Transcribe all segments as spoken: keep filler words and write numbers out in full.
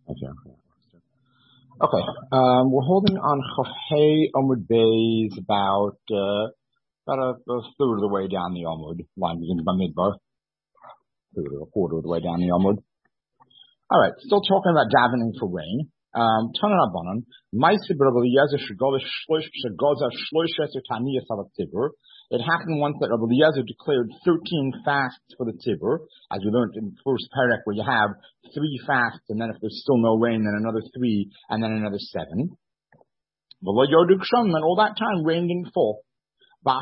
Okay. Okay. Um, we're holding on Chafhei Amud Beis about uh, about a, a third of the way down the Amud. Line begins by Midbar. Third or a quarter of the way down the Amud. All right. Still talking about davening for rain. Um, Tana Rabbanan. Ma'aseh Rabbi Eliezer shegoza shloishes utaniyas al Tibur. It happened once that Rabbi Eliezer declared thirteen fasts for the Tibur, as we learned in the first parak, where you have three fasts, and then if there's still no rain, then another three, and then another seven. And all that time, rain didn't fall. So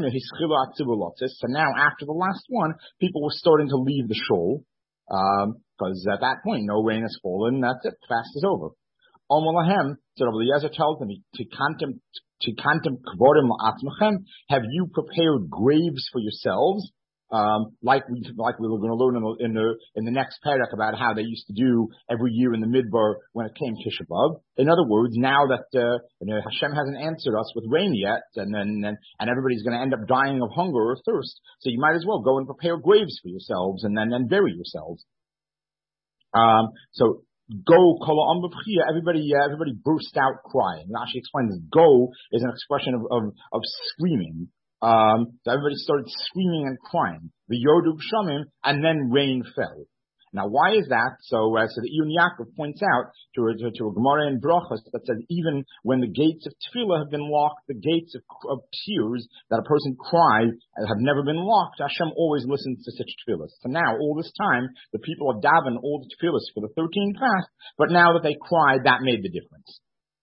now, after the last one, people were starting to leave the shul, because um, at that point, no rain has fallen, that's it, the fast is over. Omalahem, so Rabbi Eliezer tells them, to contempt, to contempt kvorim la'atzmachem, have you prepared graves for yourselves? Um, like we, like we were going to learn in the, in the, in the next parak about how they used to do every year in the Midbar when it came Tisha B'Av. In other words, now that, uh, you know, Hashem hasn't answered us with rain yet, and then, and, and everybody's going to end up dying of hunger or thirst, so you might as well go and prepare graves for yourselves and then, and bury yourselves. Um, so, Go, kol ambavchia, everybody, uh, everybody burst out crying. Rashi explains this. Go is an expression of, of, of screaming. Um, so everybody started screaming and crying. The Yodu Shamim, and then rain fell. Now, why is that? So, uh, so the Iyun Yaakov points out to a, to, to a Gemara in Brachos that says even when the gates of Tefillah have been locked, the gates of, of tears that a person cries have never been locked, Hashem always listens to such tefillahs. So now, all this time, the people are davening all the tefillahs for the thirteen fast, but now that they cried, that made the difference.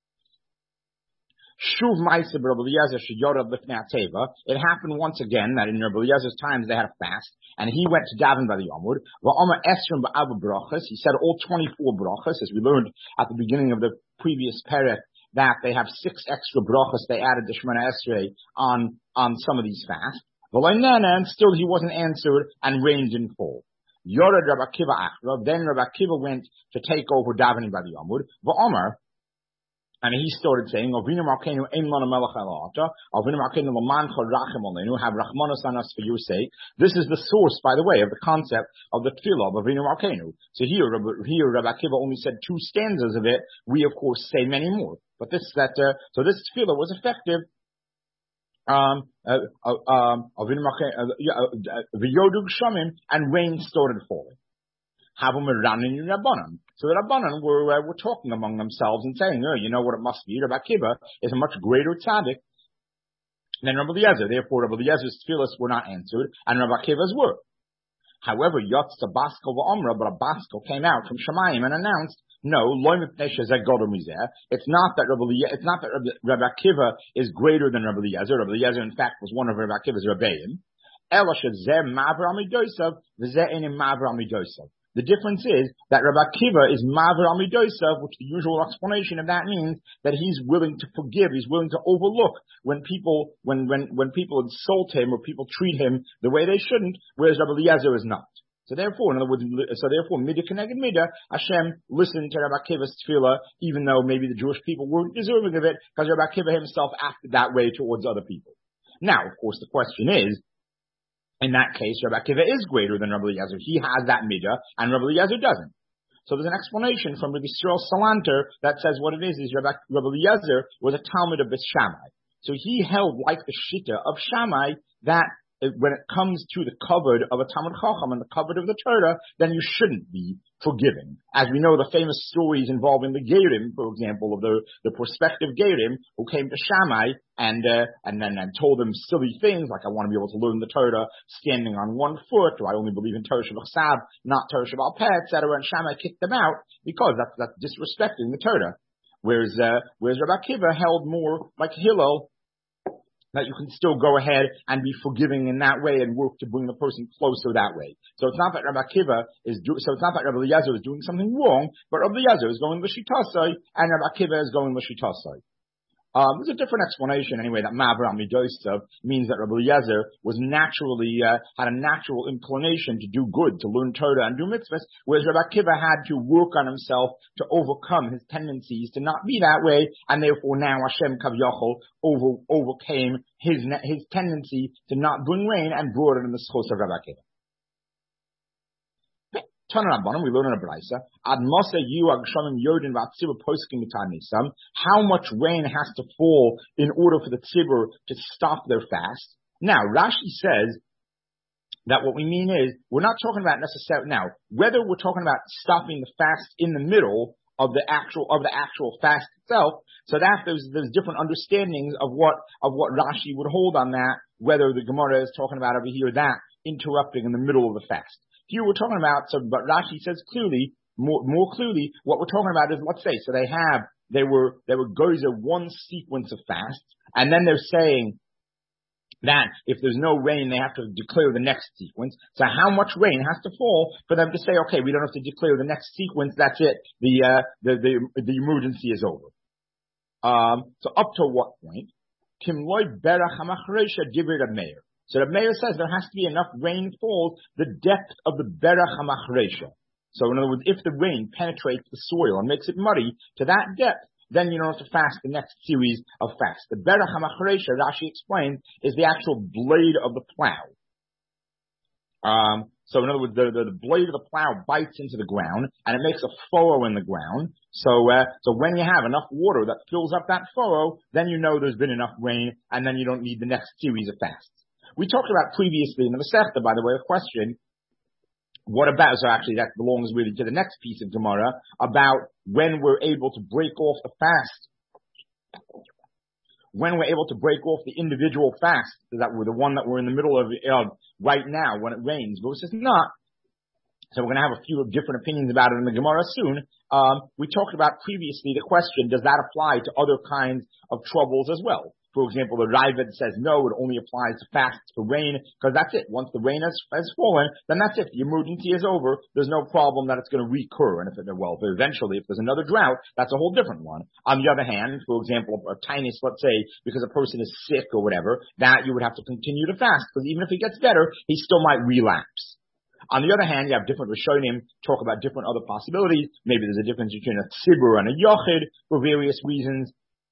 Shuv Ma'aseh Rabbi Eliezer sheyorad lifnei hateva. It happened once again that in Rabbi Eliezer's times they had a fast, and he went to daven by the Yomud. Va'omer esrim ba'ava brachas. He said all twenty-four brachas, as we learned at the beginning of the previous parak, that they have six extra brachas. They added the Shemona Esrei on on some of these fasts. V'loinena, and still he wasn't answered, and rain didn't fall. Yorad Rabbi Akiva achra. Then Rabbi Akiva went to take over davening by the Yomud. Va'omer. And he started saying, Avinu Malkeinu ein lana melech elata, Avinu Malkeinu lamancha rachem aleinu, have rachmanos on us for your sake. This is the source, by the way, of the concept of the tefillah of Avinu Malkeinu. So here, here Rabbi Akiva only said two stanzas of it. We, of course, say many more. But this, that, uh, so this tefillah was effective. Um, uh, uh, um, Avinu Malkeinu, the Yodug Shamim, and rain started falling. Have them running in Rabbanan. So the Rabbanan were, uh, were talking among themselves and saying, oh, you know what it must be? Rabbi Akiva is a much greater tzaddik than Rabbi Eliezer. Therefore, Rabbi Eliezer's tefillahs were not answered, and Rabbi Akiva's were. However, Yotz Baskel v'Omra, but a Baskel came out from Shemayim and announced, no, it's not that Rabbi, it's not that Rabbi Akiva is greater than Rabbi Eliezer. Rabbi Eliezer, in fact, was one of Rabbi Akiva's Rebbeim. The difference is that Rabbi Akiva is Maver Amidosav, which the usual explanation of that means that he's willing to forgive, he's willing to overlook when people, when, when, when people insult him or people treat him the way they shouldn't, whereas Rabbi Eliezer is not. So therefore, in other words, so therefore, Midah Keneged Midah, Hashem listened to Rabbi Akiva's tefillah, even though maybe the Jewish people weren't deserving of it, because Rabbi Akiva himself acted that way towards other people. Now, of course, the question is, in that case, Rabbi Akiva is greater than Rabbi Eliezer. He has that midah, and Rabbi Eliezer doesn't. So there's an explanation from Rabbi Yisrael Salanter that says what it is, is Rabbi, Rabbi Eliezer was a Talmud of Beth Shammai. So he held, like the Shita of Shammai, that when it comes to the covered of a Talmud Chacham and the covered of the Torah, then you shouldn't be forgiven. As we know, the famous stories involving the Gerim, for example, of the, the prospective Gerim who came to Shammai and, uh, and then and told them silly things like, I want to be able to learn the Torah standing on one foot, or I only believe in Torah Shabbat Sab, not Torah Shabbat Peh, et cetera. And Shammai kicked them out because that's, that's disrespecting the Torah. Whereas, uh, whereas Rabbi Akiva held more like Hillel, that you can still go ahead and be forgiving in that way and work to bring the person closer that way. So it's not that Rabbi Akiva is do, so it's not that Rabbi Eliezer is doing something wrong, but Rabbi Eliezer is going l'shitasai and Rabbi Akiva is going l'shitasai. Um, there's a different explanation anyway that Maver Amidosav means that Rabbi Eliezer was naturally, uh, had a natural inclination to do good, to learn Torah and do mitzvahs, whereas Rabbi Akiva had to work on himself to overcome his tendencies to not be that way, and therefore now Hashem Kaviyachol over, overcame his, his tendency to not bring rain and brought it in the schos of Rabbi Akiva. Tanarabbanim, we learn in a brisa. Ad Mose you agshamim yodin v'atzibur poskim mitanisam. How much rain has to fall in order for the tzibur to stop their fast? Now Rashi says that what we mean is we're not talking about necessarily now whether we're talking about stopping the fast in the middle of the actual of the actual fast itself. So that there's there's different understandings of what of what Rashi would hold on that. Whether the Gemara is talking about over here that interrupting in the middle of the fast. Here we're talking about, so, but Rashi says clearly, more, more clearly, what we're talking about is, let's say, so they have, they were, they were goes at one sequence of fasts, and then they're saying that if there's no rain, they have to declare the next sequence. So how much rain has to fall for them to say, okay, we don't have to declare the next sequence, that's it, the, uh, the, the, the emergency is over. Um, so up to what point? Kim loy berach hamachresha divrei Reb Meir. So the Meir says there has to be enough rainfall, the depth of the berach hamachresha. So in other words, if the rain penetrates the soil and makes it muddy to that depth, then you don't have to fast the next series of fasts. The berach hamachresha, Rashi explains, is the actual blade of the plow. Um, so in other words, the, the, the blade of the plow bites into the ground and it makes a furrow in the ground. So, uh, so when you have enough water that fills up that furrow, then you know there's been enough rain and then you don't need the next series of fasts. We talked about previously in the Masechta, by the way, a question. What about, so actually that belongs really to the next piece of Gemara, about when we're able to break off the fast. When we're able to break off the individual fast, that we're the one that we're in the middle of uh, right now when it rains. But it's not. So we're going to have a few different opinions about it in the Gemara soon. Um, we talked about previously the question, does that apply to other kinds of troubles as well? For example, the Raavad says no, it only applies to fasts for rain, because that's it. Once the rain has, has fallen, then that's it. The emergency is over. There's no problem that it's going to recur. And if it, well, if eventually, if there's another drought, that's a whole different one. On the other hand, for example, a tinus, let's say, because a person is sick or whatever, that you would have to continue to fast, because even if he gets better, he still might relapse. On the other hand, you have different Rishonim talk about different other possibilities. Maybe there's a difference between a tzibur and a yochid for various reasons.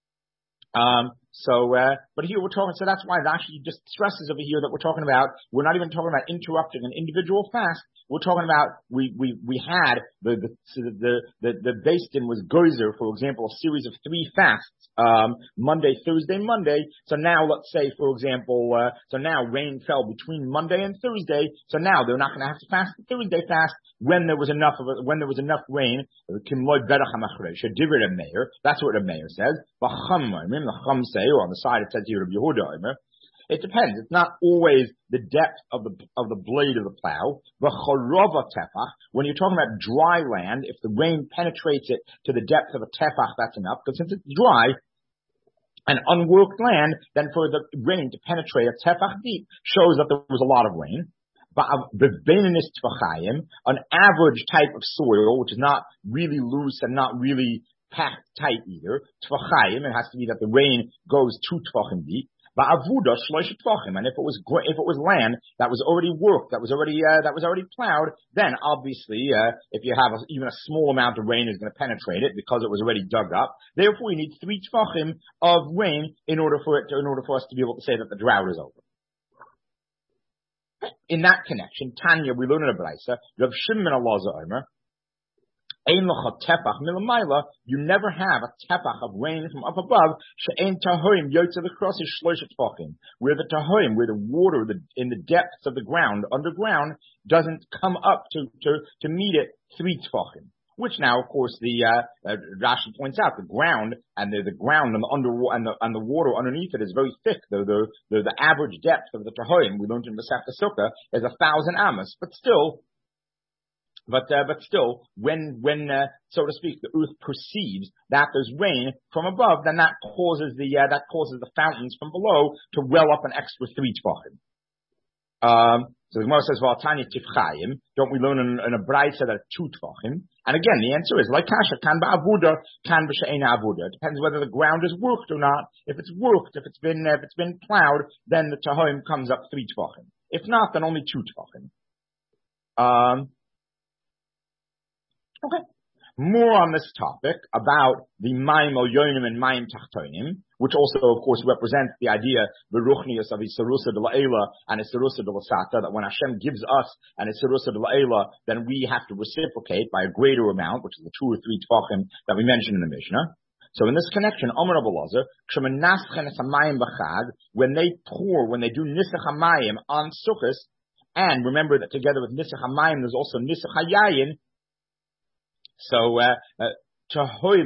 Um, so, uh, but here we're talking, so that's why Rashi just stresses over here that we're talking about, we're not even talking about interrupting an individual fast. We're talking about, we, we, we had the, the, the, the, the Beis Din was Gozer, for example, a series of three fasts, um, Monday, Thursday, Monday. So now let's say, for example, uh, so now rain fell between Monday and Thursday. So now they're not going to have to fast the Thursday fast when there was enough of it, when there was enough rain. That's what the Meir says. The Chum say, or on the side it says here of Yehuda, it depends. It's not always the depth of the of the blade of the plow. When you're talking about dry land, if the rain penetrates it to the depth of a tefach, that's enough. Because since it's dry and unworked land, then for the rain to penetrate a tefach deep shows that there was a lot of rain. But an average type of soil, which is not really loose and not really packed tight either, tfachayim, it has to be that the rain goes two tfachim deep. But avuda shlosh tfachim, and if it was if it was land that was already worked, that was already uh, that was already plowed, then obviously uh, if you have a, even a small amount of rain is going to penetrate it because it was already dug up. Therefore, you need three tfachim of rain in order for it to, in order for us to be able to say that the drought is over. In that connection, Tanya, we learn in a brisa, Rav Shimon Elazar Omer, Ein lecha tefach milamayla, you never have a tefach of rain from up above, she'ein tahoim yotze l'krosei shlosh tefachim, where the tahoim, where the water the, in the depths of the ground, underground, doesn't come up to, to, to meet it three tefachim. Which now, of course, the uh, uh, Rashi points out the ground and the, the ground and the under and the and the water underneath it is very thick. The the the, the average depth of the Tahoim we learned in Masechta Sukkah is a thousand amos, but still, but uh, but still, when when uh, so to speak, the earth perceives that there's rain from above, then that causes the uh, that causes the fountains from below to well up an extra three tefachim. Um, so the Gemara says, "Well, Tanya tifchayim." Don't we learn in, in a brayta that two tefachim? And again, the answer is like kasha kan ba'avuda, kan b'she'ein avuda. It depends whether the ground is worked or not. If it's worked, if it's been if it's been plowed, then the tahoim comes up three tefachim. If not, then only two tefachim. Um, okay. More on this topic about the Mayim Elyonim and Mayim Tachtonim. which also, of course, represents the idea, Beruchnius of Isarusa de La'ela and Isarusa de Lasata, that when Hashem gives us an Isarusa de La'ela, then we have to reciprocate by a greater amount, which is the two or three tvachim that we mentioned in the Mishnah. So in this connection, Omer Rabbi Lazar, when they pour, when they do Nisach HaMayim on Sukkos, and remember that together with Nisach HaMayim, there's also Nisach HaYayin. So, uh, uh,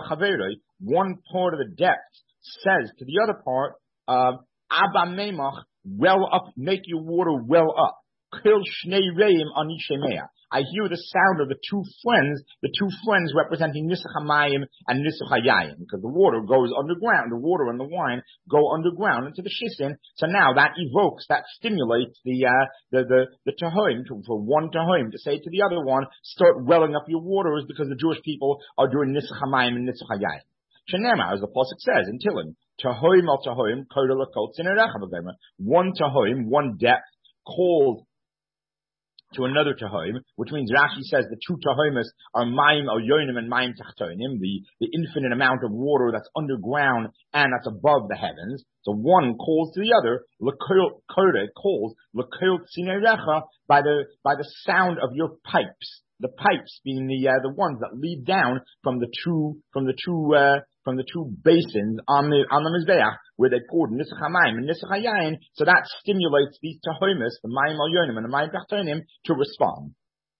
one part of the depth says to the other part, uh, Abba Memach, well up, make your water well up. Kil Shnei Reim Ani Shemea. I hear the sound of the two friends, the two friends representing Nisach HaMayim and Nisach HaYayin, because the water goes underground, the water and the wine go underground into the shisin. So now that evokes, that stimulates the uh, the the, the Tahoim, to, for one Tahoim to say to the other one, start welling up your waters, because the Jewish people are doing Nisach HaMayim and Nisach HaYayin. Shenema, as the pasuk says in Tehillim, Tahoim al Tahoim, Kodel Akot Zinerecha B'Gema. One Tahoim, one depth, called to another Tahoim, which means Rashi says the two Tahoimus are Mayim al Yonim and Mayim Tachtonim, the, the infinite amount of water that's underground and that's above the heavens. So one calls to the other, L'Kode calls L'Kod Zinerecha by the, by the sound of your pipes. The pipes being the, uh, the ones that lead down from the two, from the two, uh, from the two basins on the, on the Mizbeach, where they poured Nisach HaMayim and Nisach HaYayin, so that stimulates these Tahoimus, the Mayim al Yonim and the Mayim Tachtonim, to respond.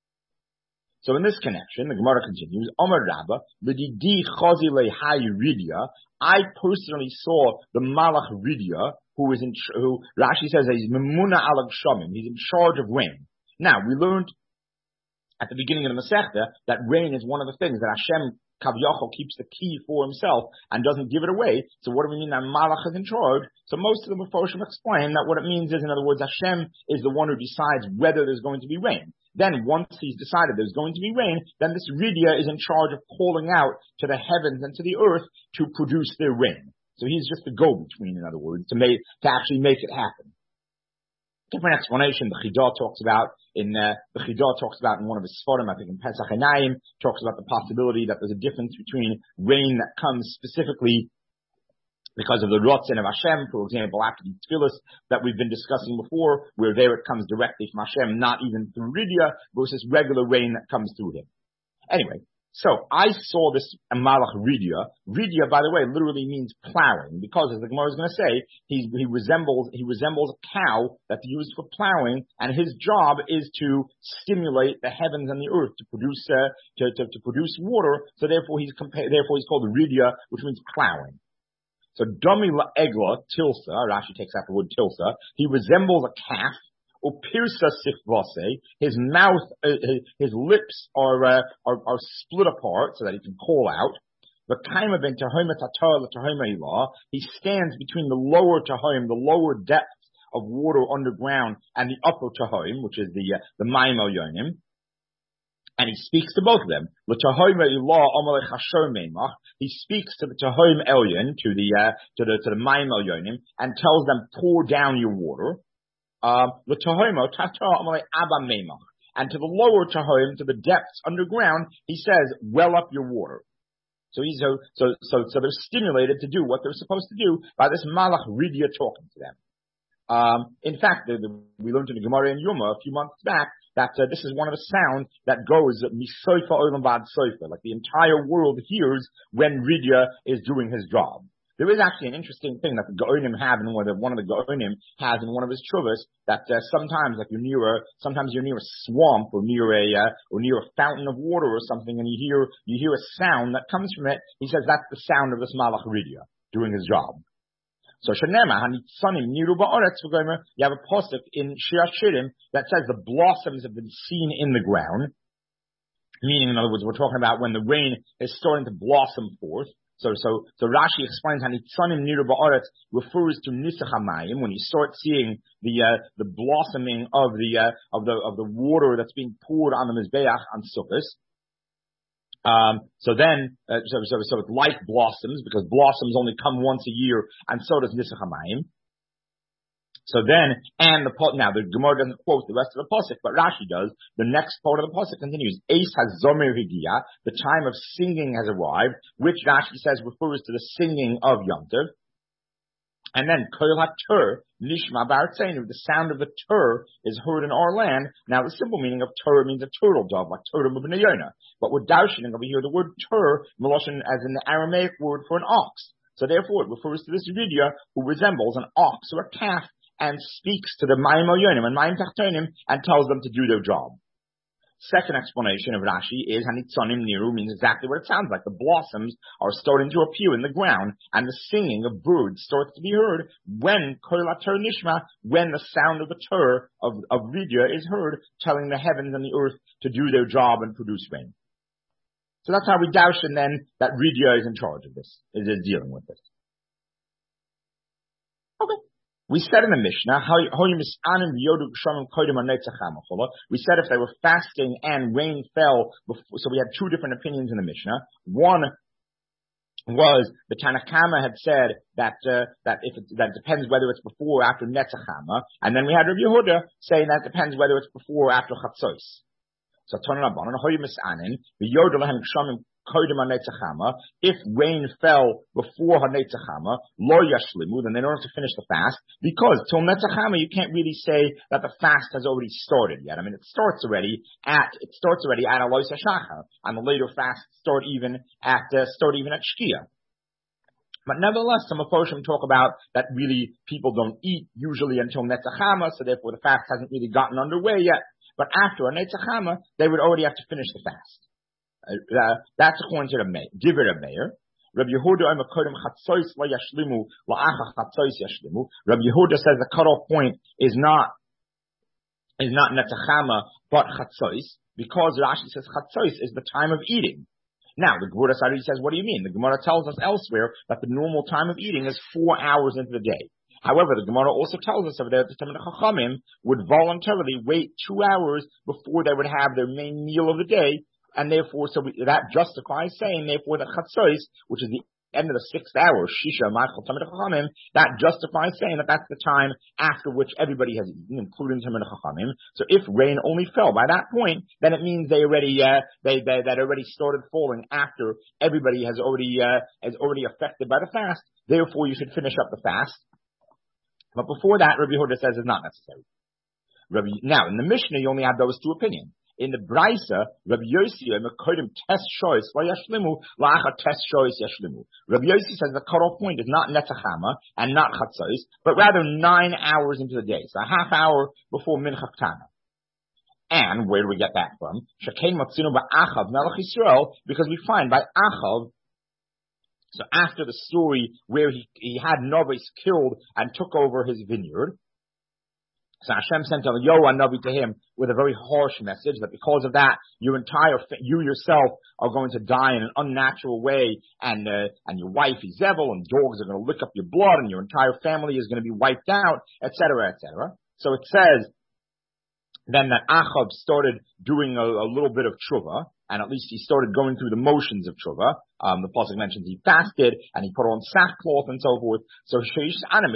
So in this connection, the Gemara continues, Omer Rabba, L'didi Chazi Le'hai Ridya, I personally saw the Malach Ridya, who is in, who Rashi says he's Memuna Alag Shamim, he's in charge of rain. Now, we learned at the beginning of the Masechta that rain is one of the things that Hashem Kavyachol keeps the key for himself and doesn't give it away. So what do we mean that Malach is in charge? So most of the Mephoshim explain that what it means is, in other words, Hashem is the one who decides whether there's going to be rain. Then once he's decided there's going to be rain, then this Ridya is in charge of calling out to the heavens and to the earth to produce their rain. So he's just the go-between, in other words, to make, to actually make it happen. Different explanation the Chidah talks about in uh, the Chidah talks about in one of his Sforim, I think in Pesach Einayim, talks about the possibility that there's a difference between rain that comes specifically because of the Rotzen of Hashem, for example, after the Tfilis that we've been discussing before, where there it comes directly from Hashem, not even through Ridya, versus regular rain that comes through him. Anyway, so I saw this Malach Ridya. Ridya, by the way, literally means plowing, because as the Gemara is going to say, he, he resembles he resembles a cow that's used for plowing, and his job is to stimulate the heavens and the earth to produce uh, to, to to produce water. So therefore, he's compa- therefore he's called Ridya, which means plowing. So Domi la Egla Tilsa, Rashi takes out the word Tilsa. He resembles a calf. Upirsa sifvase, his mouth, uh, his, his lips are, uh, are are split apart so that he can call out. The kaima ben tahoim tatar the tahoim ilah. He stands between the lower tahoim, the lower depths of water underground, and the upper tahoim, which is the uh, the mayim el yonim. And he speaks to both of them. The tahoim ilah amalei chashor meimach. He speaks to the tahoim elyon, to the uh, to the to the mayim el yonim, and tells them, pour down your water. Um, the Tahoimo, Tata Amalei Abba Memach. And to the lower Tahoim, to the depths underground, he says, well up your water. So he's, so, so, so, so they're stimulated to do what they're supposed to do by this Malach Ridya talking to them. Um, in fact, the, the, we learned in the Gemara in Yuma a few months back that uh, this is one of the sounds that goes Misoifa Olam Bad Soifa, like the entire world hears when Ridya is doing his job. There is actually an interesting thing that the Gaonim have, and one of the, one of the Gaonim has in one of his Chuvas, that uh, sometimes, like you're near a, sometimes you're near a swamp or near a, uh, or near a fountain of water or something, and you hear, you hear a sound that comes from it. He says that's the sound of this Malach Ridya doing his job. So Shanema, Hanitzanim, Niru Ba'aretz, you have a pasuk in Shir Shirim that says the blossoms have been seen in the ground. Meaning, in other words, we're talking about when the rain is starting to blossom forth. So, so, so Rashi explains Hanitzanim Niru Ba'aretz refers to Nisach HaMayim, when you start seeing the, uh, the blossoming of the, uh, of the, of the water that's being poured on the Mizbeach on Sukkos. Um, so then, uh, so, so, so it's like blossoms, because blossoms only come once a year, and so does Nisach HaMayim. So then, and the, now the Gemara doesn't quote the rest of the pasuk, but Rashi does. The next part of the pasuk continues, Eis HaZomer Higia, the time of singing has arrived, which Rashi says refers to the singing of Yom Tov. And then, Koil HaTur, Nishma Ba'artzeinu, the sound of the tur is heard in our land. Now, the simple meaning of tur means a turtle dove, like Turtle Mubnei Yonah. But we're darshaning over here the word tur, Meloshin, as in the Aramaic word for an ox. So therefore, it refers to this vidya who resembles an ox or a calf and speaks to the Mayim Yonim and Mayim Tachtonim and tells them to do their job. Second explanation of Rashi is Hanitzonim Niru means exactly what it sounds like. The blossoms are starting to appear in the ground, and the singing of birds starts to be heard when Koil HaTur Nishma, when the sound of the tur of, of Vidya is heard, telling the heavens and the earth to do their job and produce rain. So that's how we doubt, and then that Vidya is in charge of this, is dealing with this. Okay. We said in the Mishnah, we said if they were fasting and rain fell before, so we had two different opinions in the Mishnah. One was the Tanakama had said that uh, that if it, that depends whether it's before or after Netzachama, and then we had Rabbi Yehuda saying that depends whether it's before or after Chatzos. So if rain fell before Hanetzachama, lo yashlimu, then they don't have to finish the fast, because till Netzachama you can't really say that the fast has already started yet. I mean, it starts already at it starts already at Alois HaShachar, and the later fasts start even at uh, start even at Shkia. But nevertheless, some Mephoshim talk about that really people don't eat usually until Netzachama, so therefore the fast hasn't really gotten underway yet. But after a Netzachama, they would already have to finish the fast. Uh, that's according to the Meir. Give it a Meir. Rabbi Yehuda Rabbi Yehuda says the cutoff point is not is not Netzachama but Chatzos, because Rashi says Chatzos is the time of eating. Now the Gemara says, what do you mean? The Gemara tells us elsewhere that the normal time of eating is four hours into the day. However, the Gemara also tells us over there that the Talmidei Chachamim would voluntarily wait two hours before they would have their main meal of the day, and therefore, so we, that justifies saying, therefore, the Chatzos, which is the end of the sixth hour, Shisha Ma'achal Talmidei Chachamim, that justifies saying that that's the time after which everybody has eaten, including Talmidei Chachamim. So if rain only fell by that point, then it means they already uh, they, they that already started falling after everybody has already uh, is already affected by the fast. Therefore, you should finish up the fast. But before that, Rabbi Yehuda says it's not necessary. Rabbi, now, in the Mishnah, you only have those two opinions. In the Braisa, Rabbi Yossi, test shoyis yashlimu, lacha test shoyis yashlimu. Rabbi Yossi says the cutoff point is not Netzachama and not Chatzos, but rather nine hours into the day, so a half hour before Mincha Ktana. And where do we get that from? Shekain matzinu ba'achav melech Yisrael, because we find by Achav, so after the story where he, he had Novis killed and took over his vineyard, so Hashem sent Eliyahu Navi to him with a very harsh message that because of that, your entire, you yourself are going to die in an unnatural way, and uh, and your wife Izebel, and dogs are going to lick up your blood, and your entire family is going to be wiped out, et cetera, et cetera. So it says then that Achav started doing a, a little bit of tshuva, and at least he started going through the motions of tshuva. Um, the pasuk mentions he fasted and he put on sackcloth and so forth. So Rabbi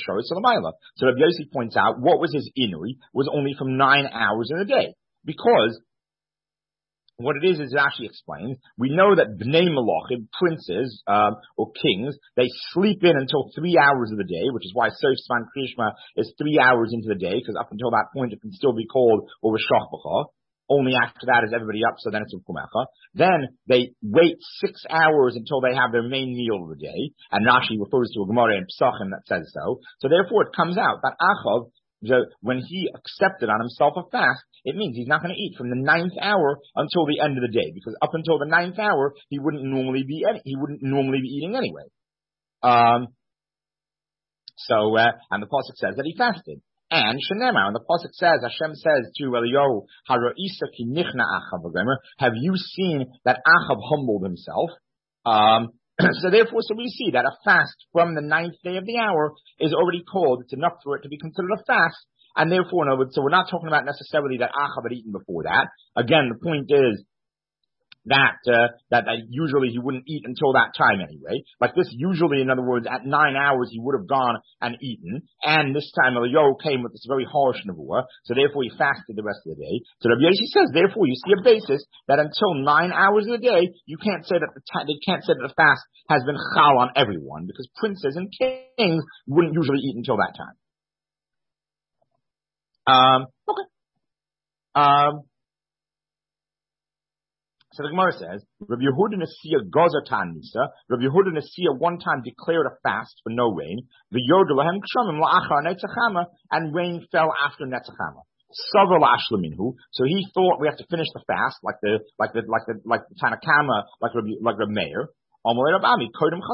Yossi points out what was his inui was only from nine hours in a day, because what it is is Rashi explains. We know that Bnei Malachim, princes um, or kings, they sleep in until three hours of the day, which is why Sof Zman Kriyishma is three hours into the day, because up until that point it can still be called Over Shachbacha. Only after that is everybody up, so then it's Ukumecha. Then they wait six hours until they have their main meal of the day, and Rashi refers to a Gemara in Pesachim that says so. So therefore it comes out that Achav, the, when he accepted on himself a fast, it means he's not going to eat from the ninth hour until the end of the day, because up until the ninth hour he wouldn't normally be any, he wouldn't normally be eating anyway. Um. So uh, and the pasuk says that he fasted. And Shenemar, and the pasuk says, Hashem says to Eliyahu, Hara'isa ki nichna Achav v'gomer, have you seen that Achav humbled himself? Um, so therefore, so we see that a fast from the ninth day of the hour is already called, it's enough for it to be considered a fast, and therefore, no, so we're not talking about necessarily that Achav had eaten before that. Again, the point is that, uh, that, that usually he wouldn't eat until that time anyway. Like this usually, in other words, at nine hours he would have gone and eaten. And this time Eliyahu came with this very harsh nevuah, so therefore he fasted the rest of the day. So Rabbi Yosi says, therefore you see a basis that until nine hours of the day, you can't say that the ta- they can't say that the fast has been chal on everyone, because princes and kings wouldn't usually eat until that time. Um, okay. Um, So the Gemara says, Rabbi Yehuda Nasiya Gaza Tanisa, Rabbi Yehuda Nasiya one time declared a fast for no rain, the Yodelahem Kshamim La'achar Netzachama, and rain fell after Netzachama. Savar La'ashlaminhu, so he thought we have to finish the fast, like the, like the, like the, like the Tanakama, like Rabbi, like Rabbi Meir. So Rabbi Ami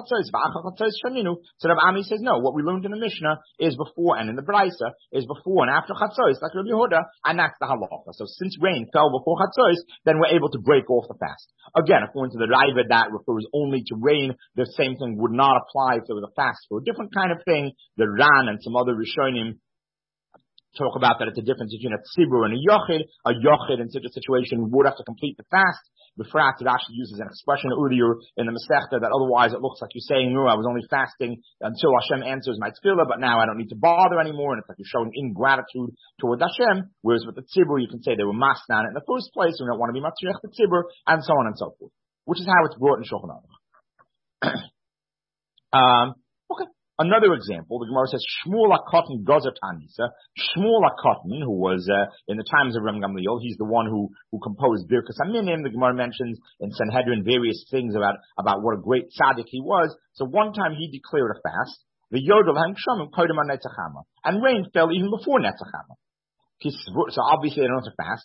says, no, what we learned in the Mishnah is before, and in the Braisa is before and after Chatzos, like Rabbi Yehuda, and that's the halacha. So since rain fell before Chatzos, then we're able to break off the fast. Again, according to the Raiva, that refers only to rain. The same thing would not apply if there was a fast for a different kind of thing. The Ran and some other Rishonim talk about that it's a difference between a tzibur and a yochid. A yochid in such a situation would have to complete the fast. Befrat, it actually uses an expression earlier in the Masechta that otherwise it looks like you're saying, no, I was only fasting until Hashem answers my tefillah, but now I don't need to bother anymore, and it's like you're showing ingratitude toward Hashem, whereas with the tzibur, you can say they were masna on it in the first place, and you don't want to be matzriach the tzibur, and so on and so forth, which is how it's brought in Shulchan Aruch. um, okay. Another example, the Gemara says, Shmuel HaKatan Gazer Tanisa. Shmuel HaKatan, who was, uh, in the times of Reb Gamliel, he's the one who, who composed Birkas HaMinim. The Gemara mentions in Sanhedrin various things about, about what a great tzaddik he was. So one time he declared a fast, the Yodel HaMkshamim Kodem HaNetzachama, and rain fell even before Netzachama. So obviously they don't have to fast.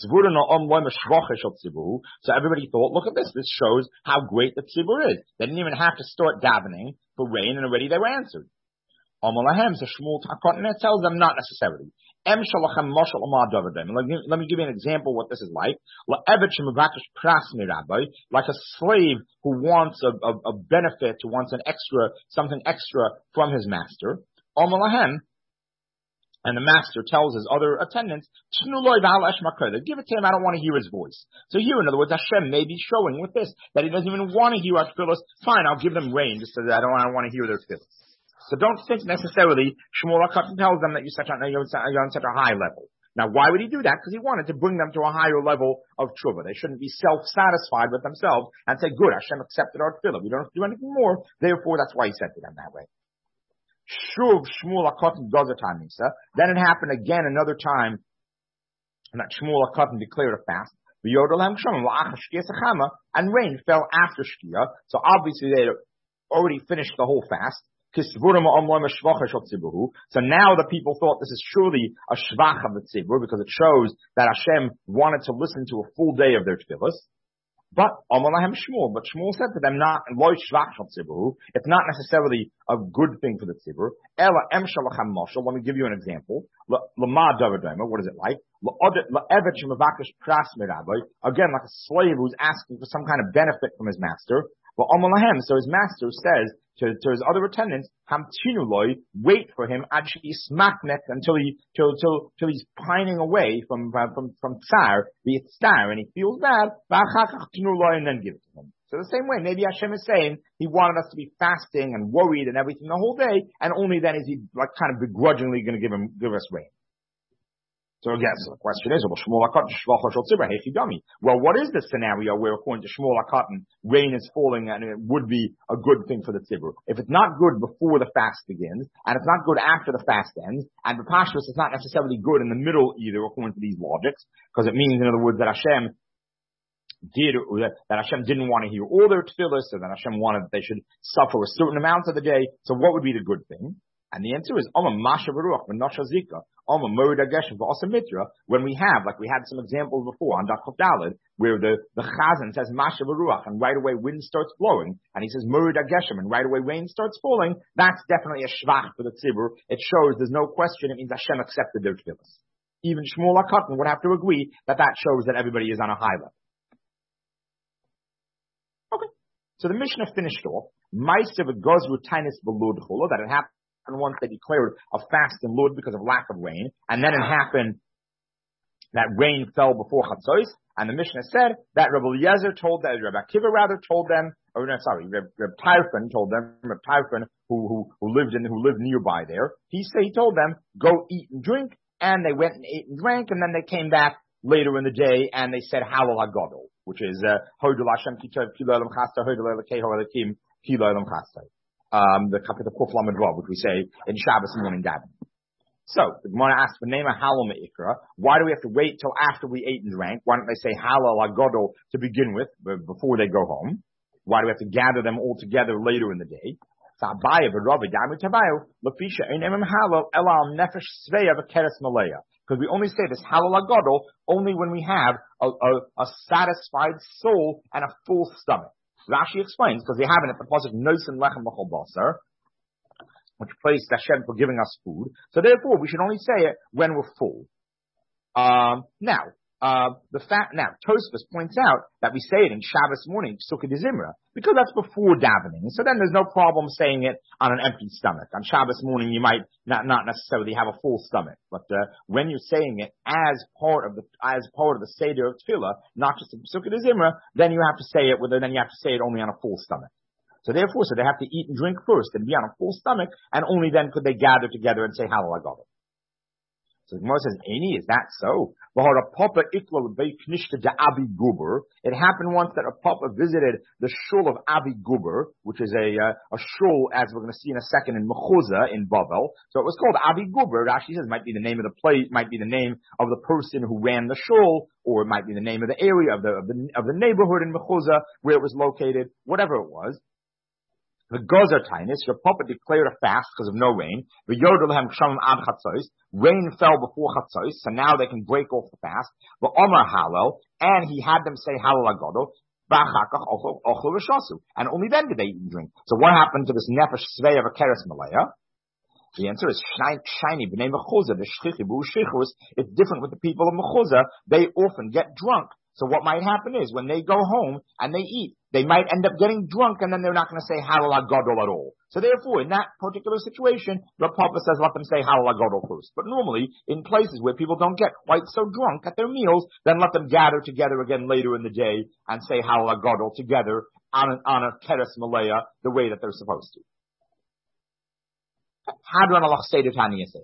So everybody thought, look at this, this shows how great the tzibur is. They didn't even have to start davening for rain, and already they were answered. Amalahem, so Shmuel tells them not necessarily. Let me give you an example of what this is like. Like a slave who wants a, a, a benefit, who wants an extra, something extra from his master. Amalahem, and the master tells his other attendants, give it to him, I don't want to hear his voice. So here, in other words, Hashem may be showing with this, that he doesn't even want to hear our tefillos. Fine, I'll give them rain, just so that I don't, I don't want to hear their tefillos. So don't think necessarily, Shmuel HaKatan tells them that you're, such a, you're on such a high level. Now, why would he do that? Because he wanted to bring them to a higher level of tshuva. They shouldn't be self-satisfied with themselves and say, good, Hashem accepted our tefillah. We don't have to do anything more. Therefore, that's why he said to them that way. Shuv Shmuel HaKatan Gazer Tanisa. Then it happened again another time that Shmuel HaKatan declared a fast. And rain fell after Shkia. So obviously they had already finished the whole fast. So now the people thought this is surely a shvach of the tzibur, because it shows that Hashem wanted to listen to a full day of their tefillos. But Amalahem Shmuel, but Shmuel said to them, not loy shvach shel tzibur. It's not necessarily a good thing for the tzibur. Ela em shalachem mashal. Let me give you an example. Lama davadayma. What is it like? La'evet shemavakish pras mirabai. Again, like a slave who's asking for some kind of benefit from his master. Well, Amalahem. So his master says to, to his other attendants, Hamtinu loy, wait for him, actually smaknet, until he, till, till, till he's pining away from, from, from tsar, be it star, and he feels bad, and then give it to him. So the same way, maybe Hashem is saying, he wanted us to be fasting and worried and everything the whole day, and only then is he, like, kind of begrudgingly gonna give him, give us rain. So again, so the question is, well, what is the scenario where, according to Shmuel HaKatan, rain is falling and it would be a good thing for the tzibur? If it's not good before the fast begins, and it's not good after the fast ends, and the pashtus is not necessarily good in the middle either, according to these logics, because it means, in other words, that Hashem did, that Hashem didn't want to hear all their tefillos, so that Hashem wanted that they should suffer a certain amount of the day. So what would be the good thing? And the answer is, Oma Masha Baruch, Menosha Zika, Oma Morida Geshem, V'asa Mitra, when we have, like we had some examples before on Daf Daled, where the, the Chazan says Masha Baruch, and right away wind starts blowing, and he says Morida Geshem, and right away rain starts falling, that's definitely a shvach for the tzibur. It shows, there's no question, it means Hashem accepted their tefillos. Even Shmuel HaKatan would have to agree that that shows that everybody is on a high level. Okay. So the Mishnah finished off, Ma'aser v'gozru tainis b'lud chula, that it happened and once they declared a fast in Lud because of lack of rain, and then it happened that rain fell before Chatzos, and the Mishnah said that Rabbi Eliezer told that, Rabbi Akiva rather told them, or no, sorry, Rabbi, Rabbi Tarfon told them, Rabbi Tarfon, who, who, who lived in, who lived nearby there, he said, he told them, go eat and drink, and they went and ate and drank, and then they came back later in the day, and they said Halal HaGadol, which is, uh, Hodul Hashem Kitov Kilo Elam Chasta, Hodul Elekeho Elekim Kilo Elam Chasta. Um, the Kapit of Kuf Lamed Vav, which we say in Shabbos morning davening. So, the Gemara asks for Nema Halal Me'ikra. Why do we have to wait till after we ate and drank? Why don't they say Halal HaGadol to begin with, before they go home? Why do we have to gather them all together later in the day? Because we only say this Halal HaGadol only when we have a, a, a satisfied soul and a full stomach. Rashi explains, because they have it at the pasuk Nosen Lechem L'chol Basar, which prays Hashem for giving us food. So therefore, we should only say it when we're full. Um, now, uh, the fact, now, Tosfos points out that we say it in Shabbos morning, Sukkah de Zimra, because that's before davening. So then there's no problem saying it on an empty stomach. On Shabbos morning, you might not, not necessarily have a full stomach. But, uh, when you're saying it as part of the, as part of the Seder of Tefillah, not just in Sukkah de Zimra, then you have to say it with, then you have to say it only on a full stomach. So therefore, so they have to eat and drink first and be on a full stomach, and only then could they gather together and say Halal HaGadol. So the Gemara says, Eini, is that so? It happened once that a papa visited the shul of Abi Guber, which is a uh, a shul, as we're going to see in a second, in Mechuzah in Bavel. So it was called Abi Guber. Rashi says it might be the name of the place, might be the name of the person who ran the shul, or it might be the name of the area of the of the, of the neighborhood in Mechuzah where it was located, whatever it was. The Gozer Tainis, your papa declared a fast because of no rain. The Yodelahem Shamim Ad Chatzos, rain fell before Chatzos, so now they can break off the fast. The Omer Halal, and he had them say Halal HaGadol, Ba'achakach Ochel Ochel V'Shasu, and only then did they eat and drink. So what happened to this Nefesh Svei of a Keres Malaya? The answer is shiny. B'nei Mechuzah, the Shchichi B'u Shichus. It's different with the people of Mechuzah. They often get drunk. So what might happen is when they go home and they eat, they might end up getting drunk, and then they're not going to say Halal HaGadol at all. So therefore, in that particular situation, the Papa says let them say Halal HaGadol first. But normally, in places where people don't get quite so drunk at their meals, then let them gather together again later in the day and say Halal HaGadol together on a, on a Keres Malaya the way that they're supposed to. Hadran alach Seder Tanya Seder.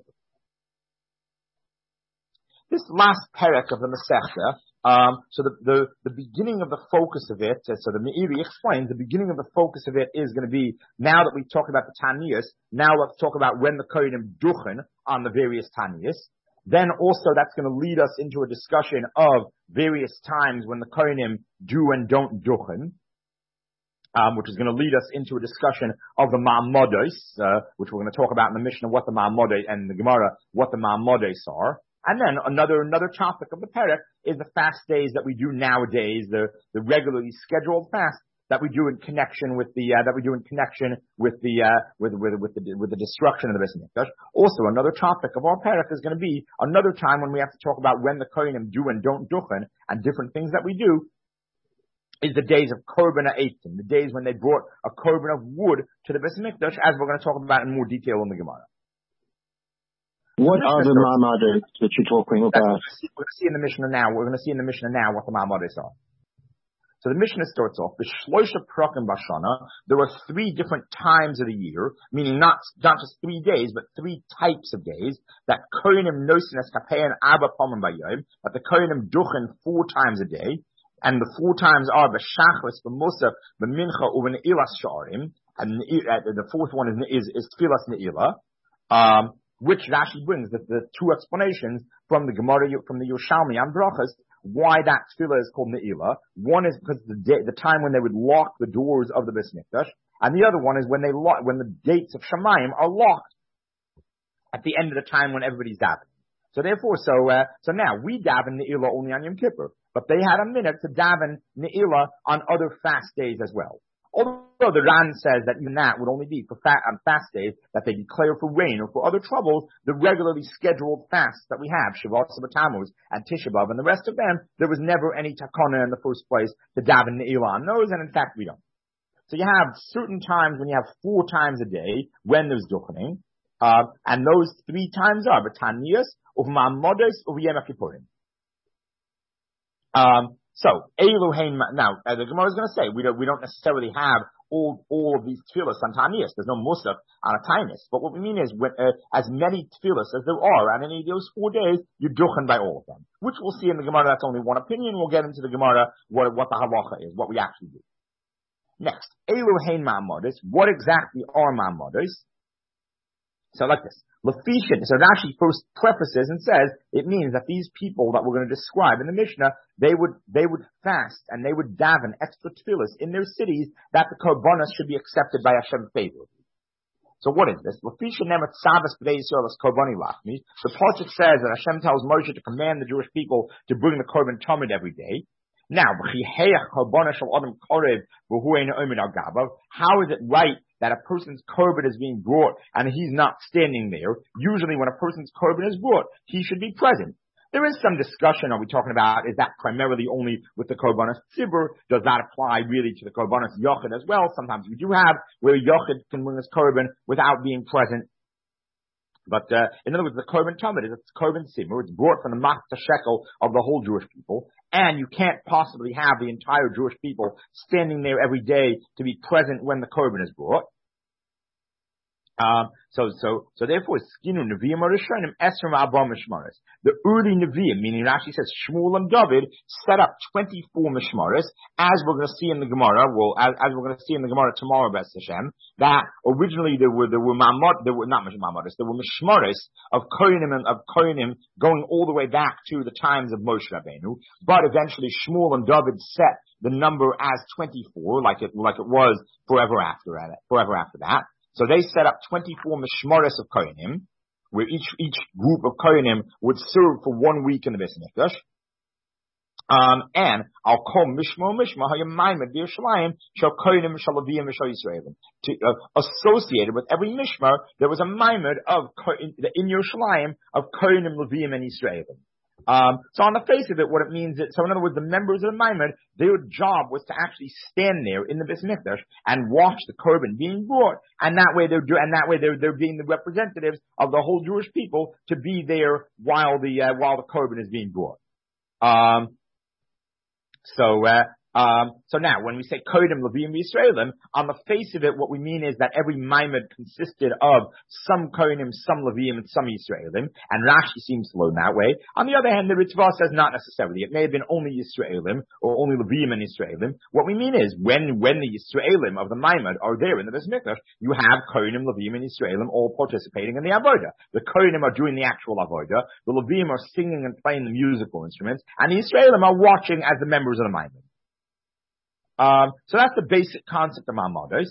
This last parak of the Masechta, um, so the, the, the beginning of the focus of it, so the Meiri explains, the beginning of the focus of it is going to be, now that we've talked about the Taniyas, now let's talk about when the Kohanim duchen on the various Taniyas. Then also that's going to lead us into a discussion of various times when the Kohanim do and don't duchen. Um, which is going to lead us into a discussion of the Ma'amodos, uh, which we're going to talk about in the Mishnah, what the Ma'amodos, and the Gemara, what the Ma'amodos are. And then another, another topic of the parak is the fast days that we do nowadays, the, the regularly scheduled fast that we do in connection with the, uh, that we do in connection with the, uh, with, with, with the, with the destruction of the Beis Mikdash. Also, another topic of our parak is going to be another time when we have to talk about when the Kohanim do and don't duchen, and different things that we do, is the days of Korban HaEitim, the days when they brought a Korban of wood to the Beis Mikdash, as we're going to talk about in more detail in the Gemara. What are the Ma'amados that you're talking about? We're going to see in the Mishnah now. We're going to see in the Mishnah now what the Ma'amados are. So the Mishnah starts off, the Shloisha Prakim Bashana, there are three different times of the year, meaning not, not just three days, but three types of days, that Kohanim Nosin Es Kapein Abba Pomim Bayom, that the Kohanim duchen four times a day, and the four times are b'shachris, b'musaf, b'mincha, u'b'ne'ilas sha'arim, and the fourth one is is, is tfilas ne'ilah, um, which Rashi brings the, the two explanations from the Gemara, from the Yerushalmi and Brachas, why that tefillah is called ne'ilah. One is because the day, the time when they would lock the doors of the Beis Mikdash, and the other one is when they lock, when the gates of Shamayim are locked at the end of the time when everybody's davening. So therefore, so uh, so now we daven ne'ilah only on Yom Kippur. But they had a minute to daven ne'ilah on other fast days as well. Although the Ran says that even that would only be for fast, on fast days that they declare for rain or for other troubles, the regularly scheduled fasts that we have, Shavuot, Tammuz, and Tisha B'Av, and the rest of them, there was never any takana in the first place to daven ne'ilah on those, and in fact we don't. So you have certain times when you have four times a day when there's duchening, uh, and those three times are B'taniyas, Uv Ma'amodos, Uv Yom Kippurim. Um, so, Eluhein, now, uh, the Gemara is going to say, we don't, we don't necessarily have all, all of these tefillas on Tanias. There's no musaf on a Tanias. But what we mean is, when, uh, as many tefillas as there are on any of those four days, you're duchen by all of them. Which we'll see in the Gemara, that's only one opinion. We'll get into the Gemara, what, what the halacha is, what we actually do. Next, Eluhein ma'amodas. What exactly are ma'amodas? So like this. Lefishin, so Rashi first prefaces and says, it means that these people that we're going to describe in the Mishnah, they would, they would fast and they would daven extra tefillas in their cities that the korbanos should be accepted by Hashem favorably. So what is this? Lefishin nemet savas b'nei Yisrael as korbani lachmi. The pasuk says that Hashem tells Moshe to command the Jewish people to bring the korban tamid every day. Now, how is it right that a person's korban is being brought and he's not standing there? Usually when a person's korban is brought, he should be present. There is some discussion, are we talking about, is that primarily only with the korbanos tzibur? Does that apply really to the korbanos yochid as well? Sometimes we do have where yochid can bring his korban without being present. But uh, in other words, the korban tamid is it's korban simur. It's brought from the machta shekel of the whole Jewish people, and you can't possibly have the entire Jewish people standing there every day to be present when the korban is brought. Um, so, so, so therefore, skinu neviim arishonim esrim abba mishmaris. The early neviim, meaning Rashi says Shmuel and David set up twenty-four mishmaris, as we're going to see in the Gemara. Well, as, as we're going to see in the Gemara tomorrow, B'ez Hashem, that originally there were there were mamot, there were not mamaris, there were mishmaris of kohenim and of kohenim going all the way back to the times of Moshe Rabbeinu. But eventually, Shmuel and David set the number as twenty-four, like it like it was forever after that. Forever after that. So they set up twenty-four mishmaris of kohenim, where each each group of kohenim would serve for one week in the Beis Mikdash. Um, and I'll call mishmo mishma hayamaimed v'Yerushalayim shal kohenim shal leviyim v'shal Yisraelim. To uh, associated with every mishmar, there was a maimed of in, in Yerushalayim of kohenim, leviyim, and Yisraelim. Um, so on the face of it, what it means is, so in other words, the members of the Maimed, their job was to actually stand there in the Beis Mikdash and watch the korban being brought, and that way they're and that way they're they're being the representatives of the whole Jewish people to be there while the uh, while the korban is being brought. Um, so. Uh, Um, so now, when we say Kodim, Levim, Yisraelim, on the face of it, what we mean is that every Maimed consisted of some Kodim, some Levim, and some Yisraelim, and Rashi seems to learn that way. On the other hand, the Ritva says not necessarily. It may have been only Yisraelim, or only Levim and Yisraelim. What we mean is, when, when the Yisraelim of the Maimed are there in the Beis Mikdash, you have Kodim, Levim, and Yisraelim all participating in the Avodah. The Kodim are doing the actual Avodah, the Levim are singing and playing the musical instruments, and the Yisraelim are watching as the members of the Maimed. Um, so that's the basic concept of Ma'amodos.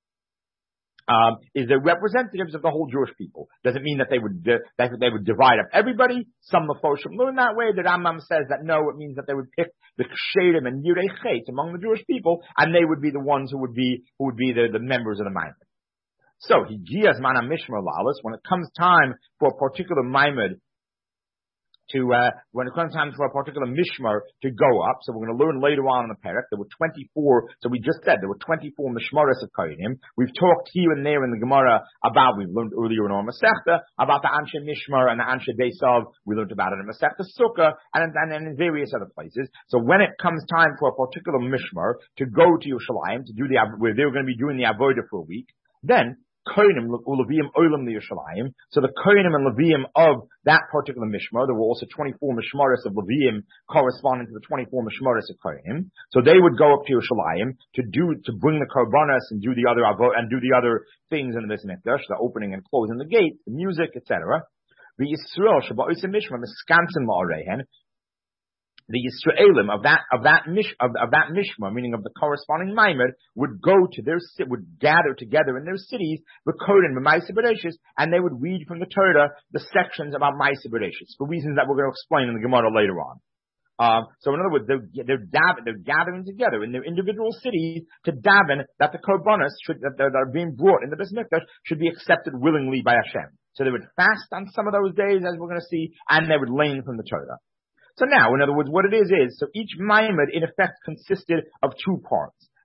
Um, is they're representatives of the whole Jewish people. Doesn't mean that they would di- that they would divide up everybody. Some Mefoshim learn that way. The Rambam says that no, it means that they would pick the Kshedim and Yirei Chet among the Jewish people, and they would be the ones who would be who would be the, the members of the Maimed. So Higias Mana Mishmar Lalas, when it comes time for a particular Maimed to, uh, when it comes time for a particular mishmar to go up, so we're going to learn later on in the parak, there were twenty-four, so we just said there were twenty-four mishmaras of kohenim. We've talked here and there in the Gemara about, we've learned earlier in our Masechta, about the Anshe Mishmar and the Anshe Beisav. We learned about it in Masechta Sukkah, and, and, and in various other places. So when it comes time for a particular mishmar to go to Yerushalayim, to do the, where they're going to be doing the avodah for a week, then Kohenim Levim Olam Yerushalayim. So the Kohenim and Levim of that particular mishmar, there were also twenty-four mishmaris of Levim corresponding to the twenty-four mishmaris of Kohenim. So they would go up to Yerushalayim to do to bring the korbanos and do the other and do the other things in the Beis Mikdash, the opening and closing the gate, the music, et cetera. The Yisrael Shabbat Mishmar Miskansin La'arehen. The Yisraelim of that of that mish of, of that mishmar, meaning of the corresponding maimed, would go to their would gather together in their cities, the Kohen and Ma'aseh Bereshis, and they would read from the Torah the sections about Ma'aseh Bereshis for reasons that we're going to explain in the Gemara later on. Um, so in other words, they're they're, dav- they're gathering together in their individual cities to daven that the korbanos should that, that are being brought in the Beis Mikdash should be accepted willingly by Hashem. So they would fast on some of those days, as we're going to see, and they would learn from the Torah. So now, in other words, what it is is, so each Maimed in effect consisted of two parts.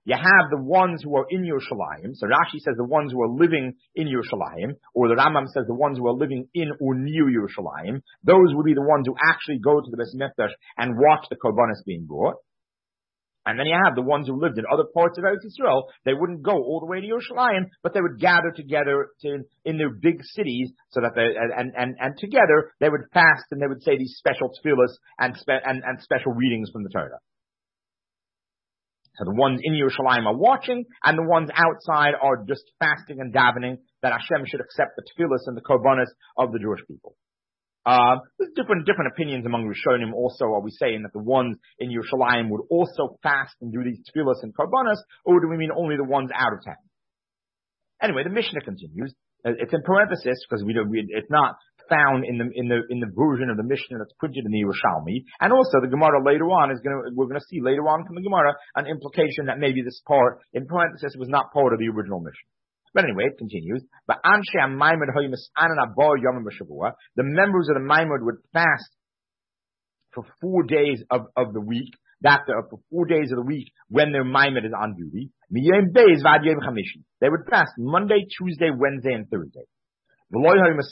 You have the ones who are in Yerushalayim. So Rashi says the ones who are living in Yerushalayim, or the Rambam says the ones who are living in or near Yerushalayim. Those would be the ones who actually go to the Beis Mikdash and watch the korbanos being brought. And then you have the ones who lived in other parts of Eretz Yisrael. They wouldn't go all the way to Yerushalayim, but they would gather together to, in their big cities, so that they and and and together they would fast and they would say these special tefillas and spe- and and special readings from the Torah. So the ones in Yerushalayim are watching, and the ones outside are just fasting and davening that Hashem should accept the tefillas and the korbanos of the Jewish people. Uh, there's different, different opinions among Rishonim also. Are we saying that the ones in Yerushalayim would also fast and do these tefillas and korbanos, or do we mean only the ones out of town? Anyway, the Mishnah continues. It's in parenthesis because we don't, we, it's not found in the, in the, in the version of the Mishnah that's printed in the Yerushalmi. And also the Gemara later on is going to, we're going to see later on from the Gemara an implication that maybe this part, in parenthesis, was not part of the original Mishnah. But anyway, it continues. But Anshe HaMaimon Hoyim Anan Abor Yomim B'Shavua, the members of the Maimon would fast for four days of, of the week, that uh, for four days of the week when their Maimon is on duty. They would fast Monday, Tuesday, Wednesday, and Thursday. Now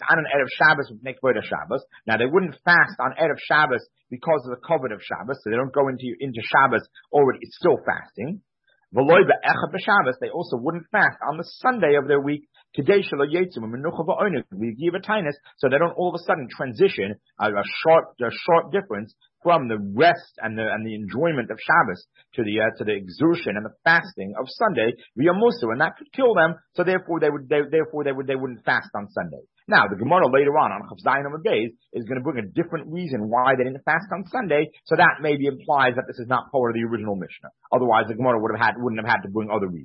they wouldn't fast on Erev Shabbos because of the covet of Shabbos, so they don't go into into Shabbos already. It's still fasting. They also wouldn't fast on the Sunday of their week, so they don't all of a sudden transition a, a sharp, a sharp difference from the rest and the and the enjoyment of Shabbos to the uh, to the exertion and the fasting of Sunday via Musa, and that could kill them. So therefore they would they, therefore they would they wouldn't fast on Sunday. Now the Gemara later on on Chav Zayin Amud Beis is going to bring a different reason why they didn't fast on Sunday. So that maybe implies that this is not part of the original Mishnah. Otherwise the Gemara would have had wouldn't have had to bring other reasons.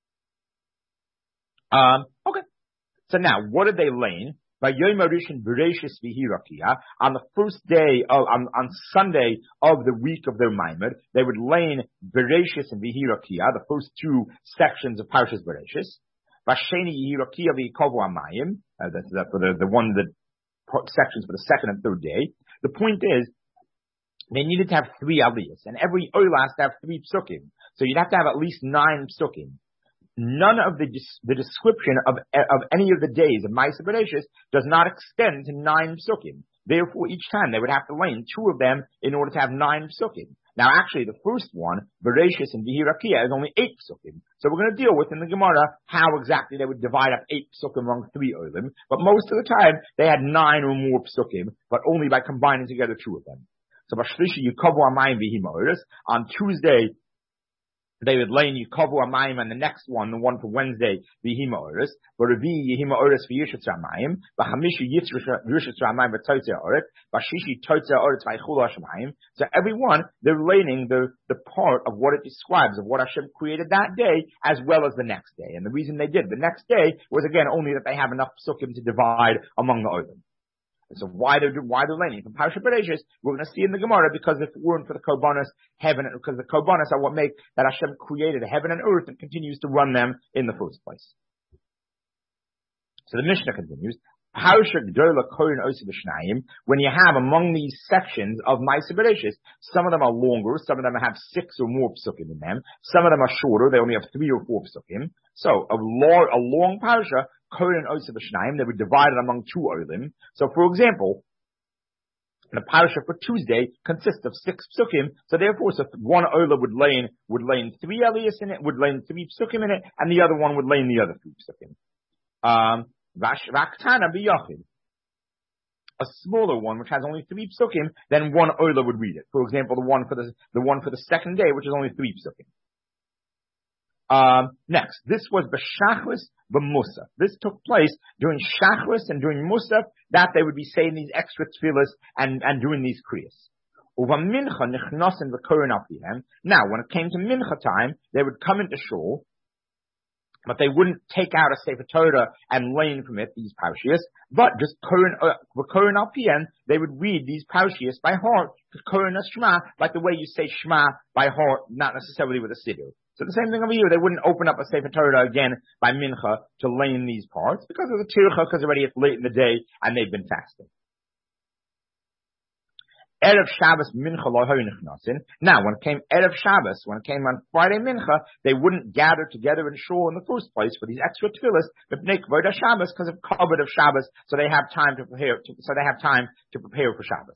Um, okay. So now what did they lane? By Yom Rishon Bereshis V'Hirakia, on the first day of, on, on Sunday of the week of their Maimon, they would lane Bereshis and V'Hirakia, the first two sections of Parshas Bereshis. Vasheni Yehirakia V'Yikovu Amayim, uh, that's, that's for the, the one, the sections for the second and third day. The point is, they needed to have three aliyahs, and every oila has to have three psukim. So you'd have to have at least nine psukim. None of the the description of of any of the days of Ma'aser Bereshis does not extend to nine psukim. Therefore, each time they would have to lane two of them in order to have nine psukim. Now, actually, the first one, Bereshis and V'Hirakia, is only eight psukim. So we're going to deal with in the Gemara how exactly they would divide up eight psukim among three olim. But most of the time, they had nine or more psukim, but only by combining together two of them. So Bashlishi Yikovu Amayim V'Himoris. On Tuesday, they would lay in Yikovu Amayim, and the next one, the one for Wednesday, V'Hima Oris. V'Revi Yehima Oris V'Yishitz Ramayim. V'Hamishi Yishitz Ramayim V'Totzeh Orit. V'Shishi Totzeh Orit V'Yichul Hashemayim. So every one, they're laying the, the part of what it describes, of what Hashem created that day, as well as the next day. And the reason they did the next day was, again, only that they have enough psukim to divide among the olim. So why they're why they're laning from Parashat Bereshis, we're going to see in the Gemara, because if it weren't for the korbanos, heaven, because the korbanos are what make that Hashem created heaven and earth and continues to run them in the first place. So the Mishnah continues. When you have among these sections of Ma'aser Bereshis, some of them are longer, some of them have six or more psukim in them, some of them are shorter, they only have three or four psukim. So a long, a long parasha, they would divide it among two olim. So for example, the parasha for Tuesday consists of six psukim, so therefore so one ola would lay in, would lay in three aliyahs in it, would lay in three psukim in it, and the other one would lay in the other three psukim. Um, Raktana b'yachid. A smaller one, which has only three psukim, then one oila would read it. For example, the one for the the one for the second day, which is only three psukim. Um, next, this was b'shachris b'musaf. This took place during shachris and during musaf, that they would be saying these extra tefillas and and doing these kriyas. Uva mincha nichnasin v'korin alpihem. Now, when it came to mincha time, they would come into shul, but they wouldn't take out a Sefer Torah and lane from it, these parshias, but just Korin al Pien, they would read these parshias by heart, Korin as Shema, like the way you say Shema by heart, not necessarily with a siddur. So the same thing over here, they wouldn't open up a Sefer Torah again by Mincha to lane these parts, because of the Tircha, because already it's late in the day, and they've been fasting. Erev Shabbos mincha lo hoy nichnasin. Now, when it came Erev Shabbos, when it came on Friday mincha, they wouldn't gather together in shul in the first place for these extra tefillas, mipnei kavod Shabbos, because of kavod of Shabbos, so they have time to prepare. To, so they have time to prepare for Shabbos.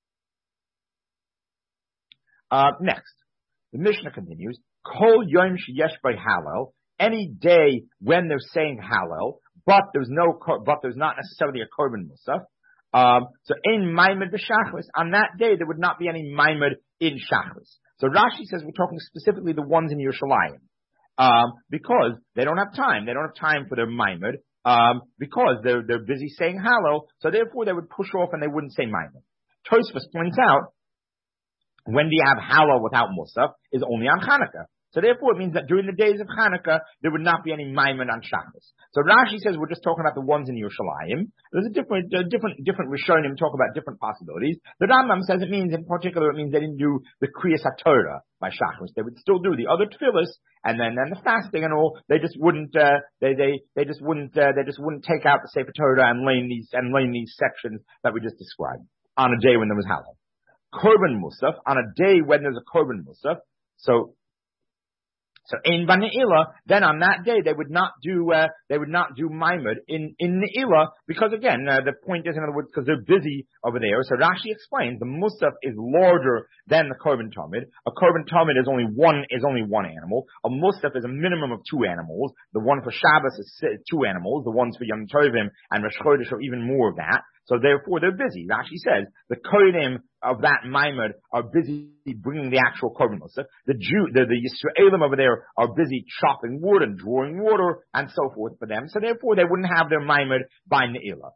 Uh, next, the Mishnah continues. Kol yom sheyesh by Hallel. Any day when they're saying Hallel, but there's no, but there's not necessarily a korban musaf. Um, so in Maimed b'Shachris, on that day there would not be any Maimed in Shachris. So Rashi says we're talking specifically the ones in Yerushalayim, um, because they don't have time. They don't have time for their Maimed, um, because they're they're busy saying Hallel. So therefore they would push off and they wouldn't say Maimed. Tosfos points out when do you have Hallel without Musaf is only on Chanukah. So therefore it means that during the days of Hanukkah, there would not be any Maimed on Shabbos. So Rashi says we're just talking about the ones in Yerushalayim. There's a different, uh, different, different Rishonim talk about different possibilities. The Rambam says it means, in particular, it means they didn't do the Kriyas HaTorah by Shabbos. They would still do the other tefillas, and then, then the fasting and all. They just wouldn't, uh, they, they, they just wouldn't, uh, they just wouldn't take out the Sefer Torah and lay in these, and lay in these sections that we just described on a day when there was Hallel. Korban Musaf, on a day when there's a Korban Musaf, so So in Ne'ilah, then on that day they would not do uh, they would not do Maimed in in Ne'ilah, because again uh, the point is, in other words, because they're busy over there. So Rashi explains the Musaf is larger than the Korban Tamid. A Korban Tamid is only one is only one animal. A Musaf is a minimum of two animals. The one for Shabbos is two animals. The ones for Yom Tovim and Rosh Chodesh are even more of that. So therefore they're busy. Rashi says the Kohanim of that Maimed are busy bringing the actual Korban Musaf. The Jew, the, the Yisraelim over there are busy chopping wood and drawing water and so forth for them. So therefore they wouldn't have their Maimed by Ne'ilah.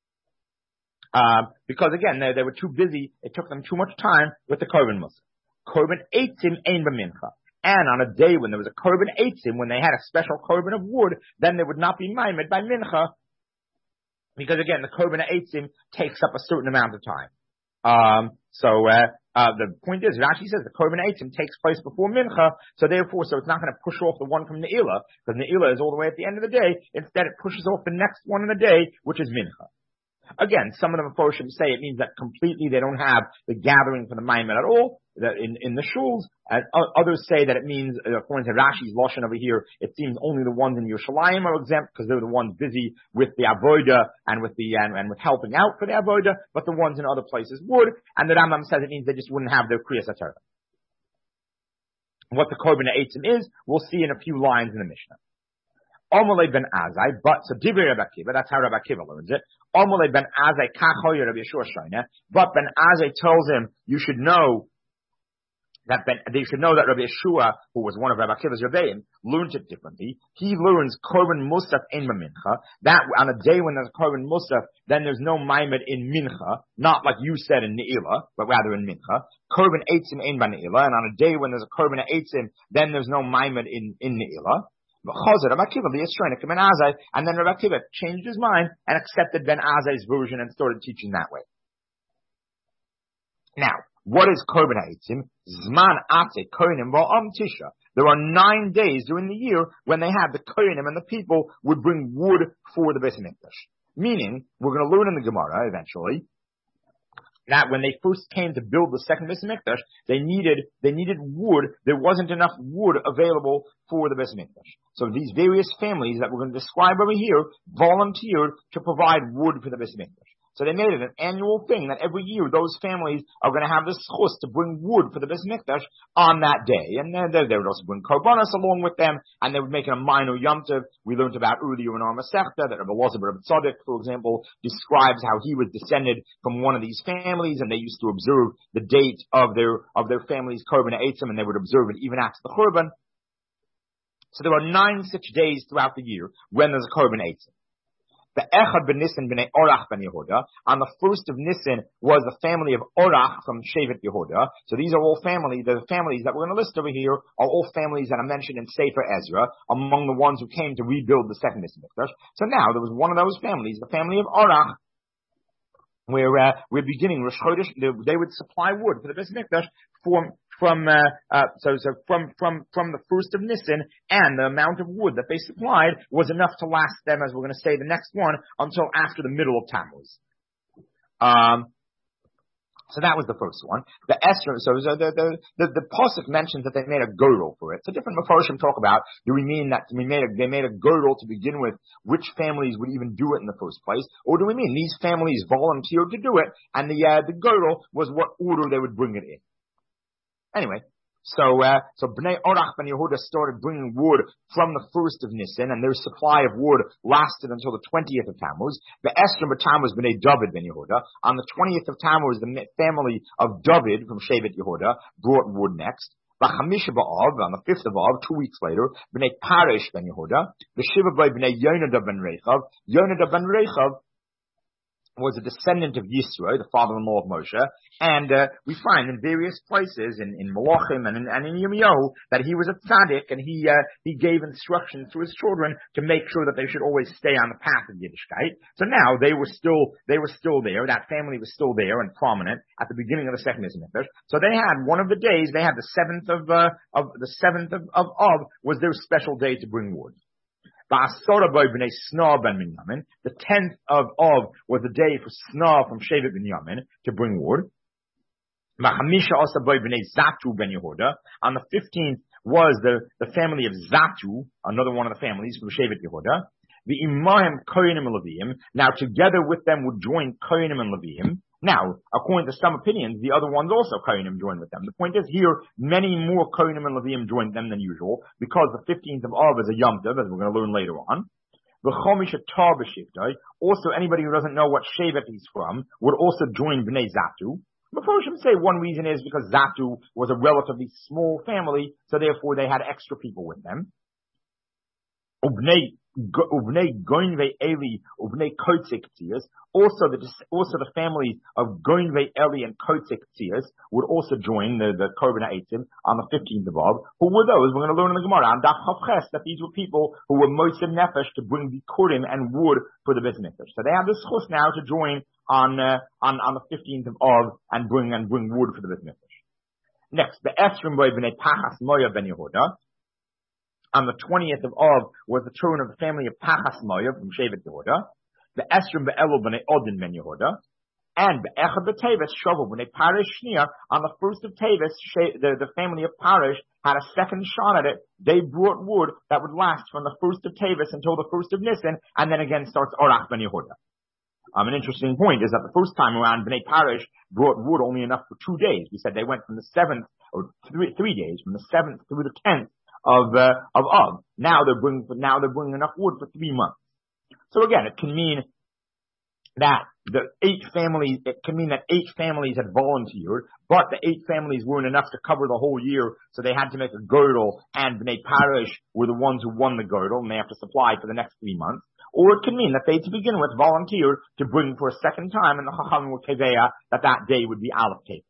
Uh, because again, they, they were too busy. It took them too much time with the Korban Musaf. Korban Eitzim ein b'mincha. And on a day when there was a Korban Eitzim, when they had a special Korban of wood, then they would not be Maimed by Mincha. Because again, the Korban Eitzim takes up a certain amount of time. Um, so, uh, uh, the point is, Rashi says the Korban Eitzim takes place before Mincha, so therefore, so it's not going to push off the one from Ne'ilah, because Ne'ilah is all the way at the end of the day. Instead, it pushes off the next one in the day, which is Mincha. Again, some of the Mephoshim say it means that completely they don't have the gathering for the Maimed at all, that in, in the shuls. And others say that it means, according to Rashi's Lashon over here, it seems only the ones in Yerushalayim are exempt because they're the ones busy with the Avodah and with the, and, and with helping out for the Avodah, but the ones in other places would. And the Rambam says it means they just wouldn't have their Kriyas HaTorah. What the Korban Eitzim is, we'll see in a few lines in the Mishnah. Omolei ben Azai, but, so Divrei Rabbi Akiva, that's how Rabbi Akiva learns it. Omolei ben Azai, kachoyer Rabbi Yeshua Shoyne, but Ben Azai tells him, you should know that Ben, they should know that Rabbi Yeshua, who was one of Rabbi Akiva's Rebbeim, learned it differently. He learns Korban Musaf in Mincha, that on a day when there's Korban Musaf, then there's no Maimed in Mincha, not like you said in Ne'ilah, but rather in Mincha. Korban Eitzim in Ne'ilah, and on a day when there's a Korban Eitzim, then there's no Maimed in, in Ne'ilah. And then Rabbi Akiva changed his mind and accepted Ben Azai's version and started teaching that way. Now, what is Korban Eitzim? Zman Ate Kohanim Va'am Tisha. There are nine days during the year when they have the Kohanim and the people would bring wood for the Beis Hamikdash. Meaning, we're going to learn in the Gemara eventually that when they first came to build the second Beis Hamikdash, they needed they needed wood. There wasn't enough wood available for the Beis Hamikdash. So these various families that we're going to describe over here volunteered to provide wood for the Beis Hamikdash. So they made it an annual thing that every year those families are going to have this chus to bring wood for the Beis Hamikdash on that day. And then they, they would also bring korbanos along with them, and they would make it a minor Yom Tov. We learned about earlier in our Masechta that Rabbi Elazar Rabbi Tzadok, for example, describes how he was descended from one of these families, and they used to observe the date of their of their family's Korban Eitzim, and they would observe it even after the Korban. So there are nine such days throughout the year when there's a Korban Eitzim. The Echad ben Nisan b'nei Orach ben Yehuda. On the first of Nisan was the family of Orach from Shevet Yehuda. So these are all families, the families that we're going to list over here are all families that are mentioned in Sefer Ezra, among the ones who came to rebuild the second Beis Hamikdash. So now there was one of those families, the family of Orach, where uh, we're beginning Rosh Chodesh. They would supply wood for the Beis Hamikdash from from uh, uh, so so from from from the first of Nisan, and the amount of wood that they supplied was enough to last them, as we're going to say the next one, until after the middle of Tammuz. Um, So that was the first one. The Esrim, so the, the, the, the Pasuk mentions that they made a girdle for it. So different Mefarshim talk about, do we mean that we made a, they made a girdle to begin with, which families would even do it in the first place? Or do we mean these families volunteered to do it, and the, uh, the girdle was what order they would bring it in? Anyway. So, uh, so Bnei Orach ben Yehuda started bringing wood from the first of Nisan, and their supply of wood lasted until the twentieth of Tammuz. The Esther of Tammuz Bnei David ben Yehuda. On the twentieth of Tammuz, the family of David from Shevet Yehuda brought wood next. B'chamisha ba'av, on the fifth of Av, two weeks later, Bnei Paresh ben Yehuda. The Shiva by Bnei Yonadav ben Rechav. Yonadav ben Rechav was a descendant of Yisro, the father-in-law of Moshe, and uh, we find in various places, in, in Malachim and in, and in Yirmiyahu, that he was a tzaddik, and he uh, he gave instructions to his children to make sure that they should always stay on the path of Yiddishkeit. So now they were still they were still there. That family was still there and prominent at the beginning of the second Mizmor. So they had one of the days. They had the seventh of uh, of the seventh of, of Av was their special day to bring wood. The tenth of Av was the day for Sna from Shevet Binyamin to bring wood. On the fifteenth was the, the family of Zatu, another one of the families from Shevet Yehuda. The Imahim Kohanim and Leviim. Now together with them would join Kohanim and Leviim. Now, according to some opinions, the other ones also Kohanim joined with them. The point is here, many more Kohanim and Leviim joined them than usual, because the fifteenth of Av is a Yom Tov, as we're going to learn later on. Also, anybody who doesn't know what Shevet he's from would also join Bnei Zatu. Mefarshim say one reason is because Zatu was a relatively small family, so therefore they had extra people with them. Ubnei Ubnei Goinve Eli, Ubnei Kotzik Tzias. Also the also the families of Goinve Eli and Kotzik Tzias would also join the, the Korban Ha'etzim on the fifteenth of Av. Who were those? We're going to learn in the Gemara on Daf Chavches that these were people who were Motzim Nefesh to bring bikurim and wood for the Beis Mikdash. So they have this chus now to join on uh, on on the fifteenth of Av and bring and bring wood for the Beis Mikdash. Next, the Esrim Boy Bnei Pachas Moya ben Yehuda. On the twentieth of Av was the turn of the family of Pachas Moya from Shevet Yehuda. The Esrim Be'elul B'nei Odin ben Yehuda. And Be'echad B'Teves Shovel B'nei Parish Shnia. On the first of Teves, the, the family of Parish had a second shot at it. They brought wood that would last from the first of Teves until the first of Nisan, and then again starts Orach ben Yehuda. Um, an interesting point is that the first time around, Bnei Parish brought wood only enough for two days. We said they went from the seventh, or three, three days, from the seventh through the tenth of uh, of Av. Now they're bringing now they're bringing enough wood for three months. So again, it can mean that the eight families it can mean that eight families had volunteered, but the eight families weren't enough to cover the whole year, so they had to make a girdle, and Bnei Parish were the ones who won the girdle, and they have to supply for the next three months. Or it can mean that they, to begin with, volunteered to bring for a second time, and the Chachamim were keveya that that day would be Aleph Teves.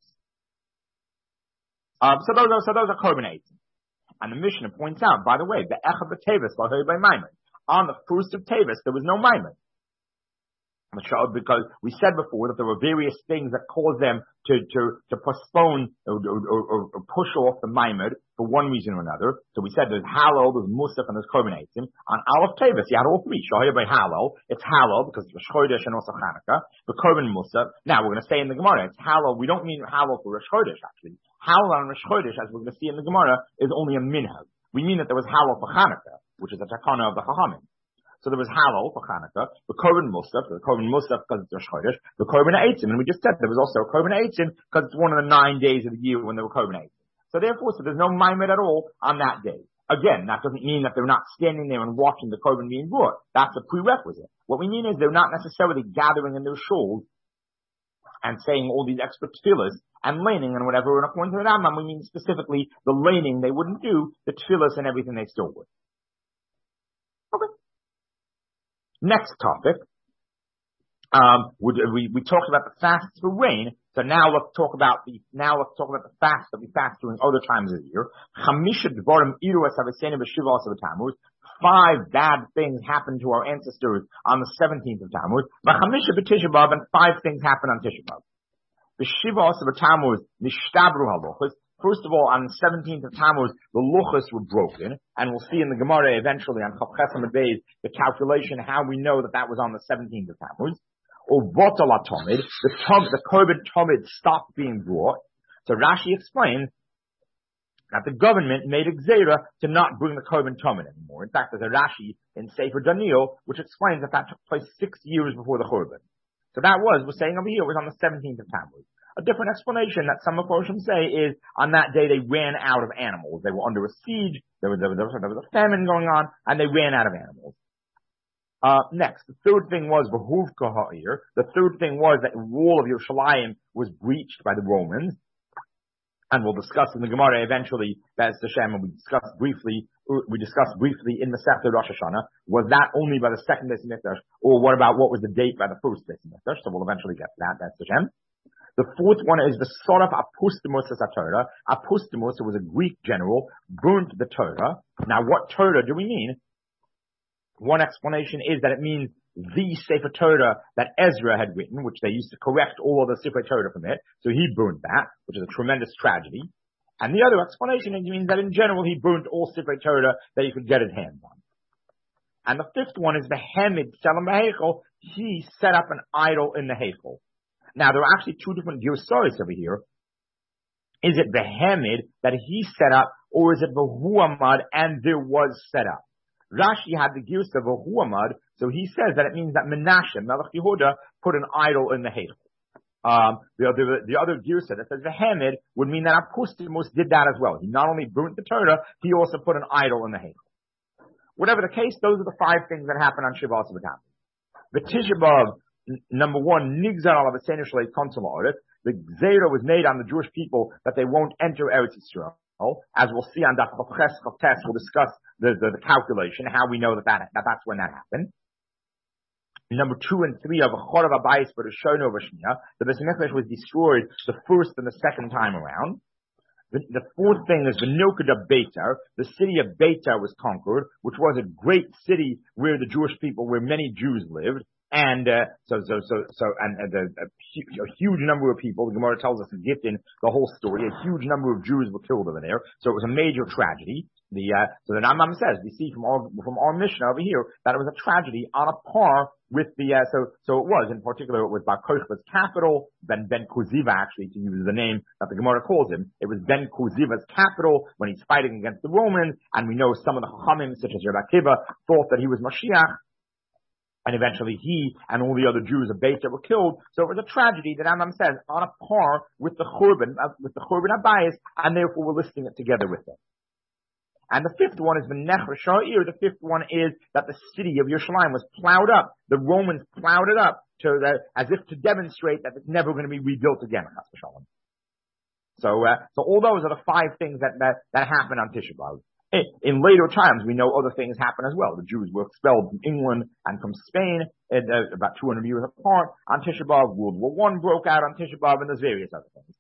Um, so those are so those are Korban Ha'etzim. And the Mishnah points out, by the way, the Echad B'Teves by Maimon. On the first of Teves, there was no Maimon. Because we said before that there were various things that caused them to, to, to postpone or, or, or, or push off the Maimon for one reason or another. So we said there's Halal, there's Musaf, and there's Korban Ha'etzim. On Aleph Teves, you had all three. Shahir by Halal, it's Halal because it's Rosh Chodesh and also Chanukah. The Korban Musaf. Now we're going to say in the Gemara, it's Halal. We don't mean Halal for Rosh Chodesh actually. Halal on Rosh Chodesh, as we're going to see in the Gemara, is only a minhag. We mean that there was Halal for Chanukah, which is a takana of the Chachamim. So there was Halal for Chanukah, the Korban Musaf, the Korban Musaf because it's Rosh Chodesh, the Korban Ha'etzim, and we just said there was also a Korban Ha'etzim because it's one of the nine days of the year when there were Korban Ha'etzim. So therefore, so there's no Maimed at all on that day. Again, that doesn't mean that they're not standing there and watching the Korban being brought. That's a prerequisite. What we mean is they're not necessarily gathering in their shuls and saying all these extra tefillas and laning and whatever. And according to the Rambam, we mean specifically the laning they wouldn't do, the tefillas and everything they still would. Okay. Next topic. Um, we, we, we talked about the fasts for rain. So now let's talk about the, now let's talk about the fast that we fast during other times of the year. Five bad things happened to our ancestors on the seventeenth of Tammuz. And five things happened on Tisha B'Av. The Shiva also of Tammuz, Nishtabru halochos. First of all, on the seventeenth of Tammuz, the luchos were broken, and we'll see in the Gemara eventually on Chav Chesam Beis the calculation how we know that that was on the seventeenth of Tammuz. Uvotala Tomid, the tom, the korban tomid stopped being brought. So Rashi explains that the government made a gzeira to not bring the korban tomid anymore. In fact, there's a Rashi in Sefer Daniel which explains that that took place six years before the korban. So that was, we're saying over here, was on the seventeenth of Tammuz. A different explanation that some Mephoshim say is on that day they ran out of animals. They were under a siege, there was, there was, there was a famine going on, and they ran out of animals. Uh, next, the third thing was V'huvka ha'ir. The third thing was that the wall of Yerushalayim was breached by the Romans. And we'll discuss in the Gemara eventually, Be'ez Hashem, and we discussed briefly, we discussed briefly in Masechta Rosh Hashanah, was that only by the second Beis Hamikdash, or what about what was the date by the first Beis Hamikdash? So we'll eventually get to that, Be'ez Hashem. The fourth one is the Soraf Apustimus as a Torah. Apustimus, who was a Greek general, burnt the Torah. Now what Torah do we mean? One explanation is that it means the Sefer Torah that Ezra had written, which they used to correct all of the Sefer Torah from it. So he burned that, which is a tremendous tragedy. And the other explanation is, means that in general he burnt all Sefer Torah that he could get his hands on. And the fifth one is the Hemid Selam Heichel. He set up an idol in the Heichel. Now there are actually two different Giusoris over here. Is it the Hemid that he set up, or is it the Huamad and there was set up? Rashi had the Gius of a Huamad, so he says that it means that Menashe, Melech Yehuda, put an idol in the Heichel. Um, the other, the other Gius that says the Hamid would mean that Apustimus did that as well. He not only burnt the Torah, he also put an idol in the Heichel. Whatever the case, those are the five things that happen on Shiva B'Tammuz. The Tisha B'Av, number one, Nigzar al Avasenu Shlei Konsul Ha'aretz. The Gzeira was made on the Jewish people that they won't enter Eretz Yisrael. As we'll see on Daf Ches Chav, we'll discuss the, the, the calculation, how we know that, that, that that's when that happened. Number two and three of Chorav Abayis for the Shono Vashnia, the Beis Hamikdash was destroyed the first and the second time around. The, the fourth thing is the Nilkad of Beitar. The city of Beitar was conquered, which was a great city where the Jewish people, where many Jews lived. And, uh, so, so, so, so, and, and a, a, a huge number of people, the Gemara tells us in Gittin the whole story, a huge number of Jews were killed over there. So it was a major tragedy. The, uh, so the Rambam says, we see from our, from our Mishnah over here, that it was a tragedy on a par with the, uh, so, so it was, in particular, it was Bar Kokhba's capital, Ben, Ben Kuziva actually, to use the name that the Gemara calls him. It was Ben Kuziva's capital when he's fighting against the Romans, and we know some of the Chachamim, such as Rabbi Akiva, thought that he was Mashiach. And eventually he and all the other Jews of Beitar were killed. So it was a tragedy that Rambam says on a par with the Churban, uh, with the Churban Abayis, and therefore we're listing it together with it. And the fifth one is the Nechra Sha'ir. The fifth one is that the city of Yerushalayim was plowed up. The Romans plowed it up to the, as if to demonstrate that it's never going to be rebuilt again. So, uh, so all those are the five things that, that, that happen on Tisha B'Av. In later times, we know other things happen as well. The Jews were expelled from England and from Spain at, uh, about two hundred years apart. On Tisha B'Av, World War One broke out on Tisha B'Av, and there's various other things.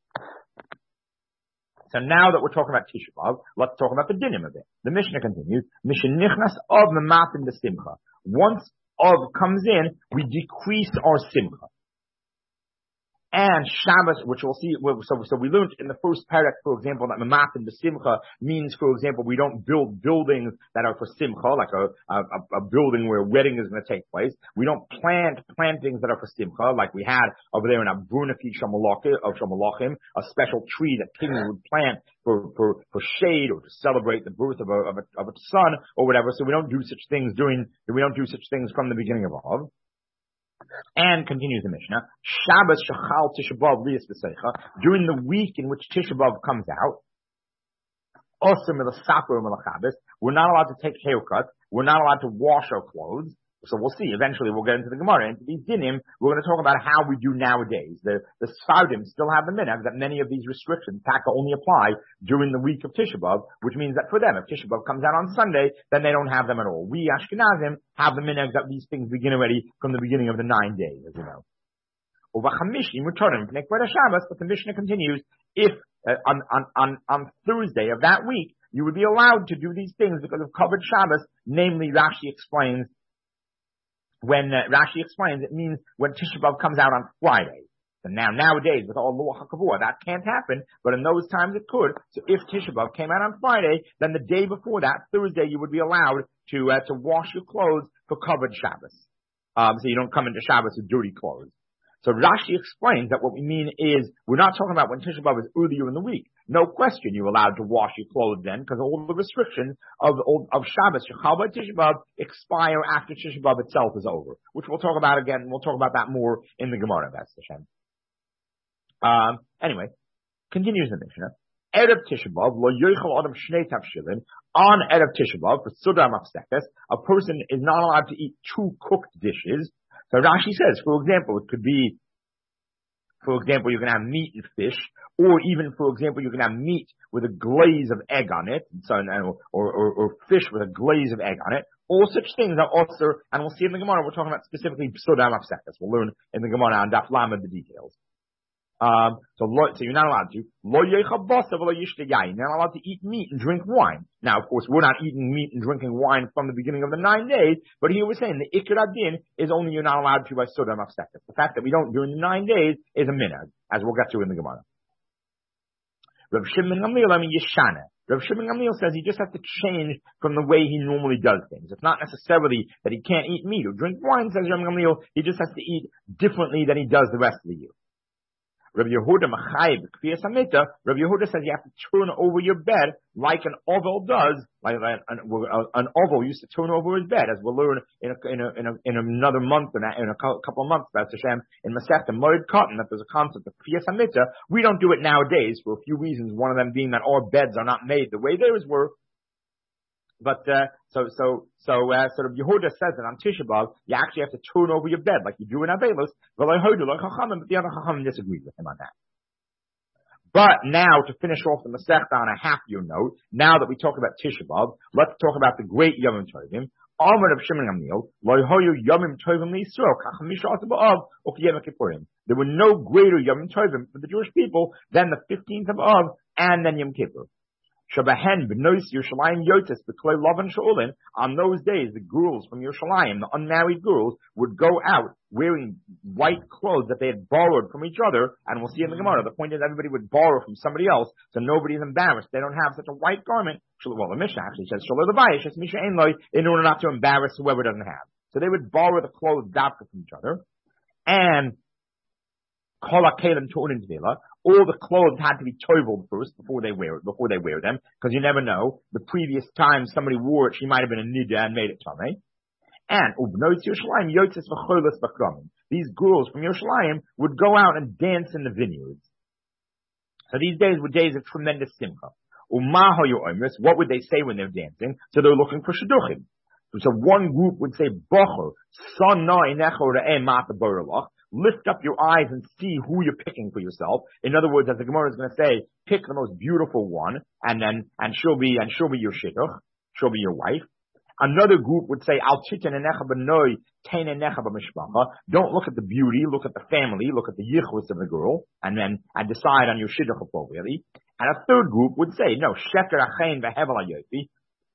So now that we're talking about Tisha B'Av, let's talk about the dinim of it. The Mishnah continues, Mishnah nichnas of mematim the simcha. Once of comes in, we decrease our simcha. And Shabbos, which we'll see, so, so we learned in the first parak, for example, that Mamatim the Simcha means, for example, we don't build buildings that are for Simcha, like a, a, a building where a wedding is going to take place. We don't plant plantings that are for Simcha, like we had over there in Abrunafi of Shamalachim, a special tree that kings would plant for, for, for shade or to celebrate the birth of a, of a, of a son or whatever. So we don't do such things during, we don't do such things from the beginning of Av. And continues the Mishnah, Shabbos Shachal Tisha B'Av Lias B'Seicha, during the week in which Tisha B'Av comes out, Osir Milasaper Milachabis, we're not allowed to take haircuts, we're not allowed to wash our clothes. So we'll see, eventually we'll get into the Gemara, into these dinim, we're going to talk about how we do nowadays. The, the Sfardim still have the minhag that many of these restrictions, taka, only apply during the week of Tisha B'Av, which means that for them, if Tisha B'Av comes out on Sunday, then they don't have them at all. We Ashkenazim have the minhag that these things begin already from the beginning of the nine days, as you know. But the Mishnah continues, if uh, on, on, on, on Thursday of that week, you would be allowed to do these things because of covered Shabbos, namely Rashi explains, When uh, Rashi explains, it means when Tisha B'Av comes out on Friday. So now, nowadays, with all Luach HaKavua, that can't happen, but in those times it could. So if Tisha B'Av came out on Friday, then the day before that, Thursday, you would be allowed to uh, to wash your clothes for covered Shabbos. Um, so you don't come into Shabbos with dirty clothes. So Rashi explains that what we mean is, we're not talking about when Tisha B'Av is earlier in the week. No question you're allowed to wash your clothes then, because all the restrictions of, of Shabbos, Shechal by Tisha B'Av, expire after Tisha B'Av itself is over. Which we'll talk about again, we'll talk about that more in the Gemara, that's Hashem. Um, anyway, continues the Mishnah. Erev Tisha B'Av, lo yoichel adam shnei tavshilin. On Erev Tisha B'Av, for Sudar Mafsekes, a person is not allowed to eat two cooked dishes. So Rashi says, for example, it could be, for example, you can have meat and fish, or even, for example, you can have meat with a glaze of egg on it, and so, or, or, or fish with a glaze of egg on it. All such things are also, and we'll see in the Gemara, we're talking about specifically Sudar Mafsekes. We'll learn in the Gemara on Daf Lamed the details. Um, so, so you're not allowed to. You're not allowed to eat meat and drink wine. Now, of course, we're not eating meat and drinking wine from the beginning of the nine days, but here we're saying the Ikar Adin is only you're not allowed to by Sudar Mafsekes. The fact that we don't during the nine days is a minhag, as we'll get to in the Gemara. Rav Shimon Gamliel, I mean Yeshana. Rav Shimon Gamliel says he just has to change from the way he normally does things. It's not necessarily that he can't eat meat or drink wine, says Rav Gamliel. He just has to eat differently than he does the rest of the year. Rabbi Yehuda Machayib Kfiyas Hamita. Rabbi Yehuda says you have to turn over your bed like an oval does, like an, an, an oval used to turn over his bed, as we'll learn in a, in a, in, a, in another month, in a, in a couple of months, that's Hashem, in Masechta Moed Cotton, that there's a concept of Kfiyas Hamita. We don't do it nowadays for a few reasons. One of them being that our beds are not made the way theirs were. But, uh, so, so, so, uh, sort of Yehuda says that on Tisha B'Av, you actually have to turn over your bed like you do in Avelos, but the other Chachamim disagreed with him on that. But now, to finish off the Masechta on a happier note, now that we talk about Tisha B'Av, let's talk about the great Yom Tovim. Amar of Shimon Gamliel, lo hoyu Yom Tovim liYisrael, kach mishat b'Av ukiyem Kippurim. There were no greater Yom Tovim for the Jewish people than the fifteenth of Av and then Yom Kippur. Shabahen b'nois Yerushalayim yotes b'klei lavan sha'ulin. On those days, the girls from Yerushalayim, the unmarried girls, would go out wearing white clothes that they had borrowed from each other. And we'll see in the Gemara, the point is everybody would borrow from somebody else, so nobody's embarrassed. They don't have such a white garment. Well, the Mishnah actually says shaloi levayish, it's misha ein loy, in order not to embarrass whoever doesn't have. So they would borrow the clothes dafka from each other, and kol hakelim tu'unin tvila. All the clothes had to be toveled first before they wear before they wear them, because you never know. The previous time somebody wore it, she might have been a nida and made it tamei. And ubnois Yerushalayim yotzes v'cholos b'kramim. These girls from Yerushalayim would go out and dance in the vineyards. So these days were days of tremendous simcha. Umaho yo'omris. What would they say when they're dancing? So they're looking for shidduchim. So one group would say bocher sana inecho re'eh mata borelach. Lift up your eyes and see who you're picking for yourself. In other words, as the Gemara is going to say, pick the most beautiful one, and then, and she'll be, and she'll be your shidduch. She'll be your wife. Another group would say, Al chitin enecha b'noi, tein enecha b'mishpacha. Don't look at the beauty, look at the family, look at the yichus of the girl, and then, and decide on your shidduch appropriately. And a third group would say, no, sheker achein v'hevel hayofi.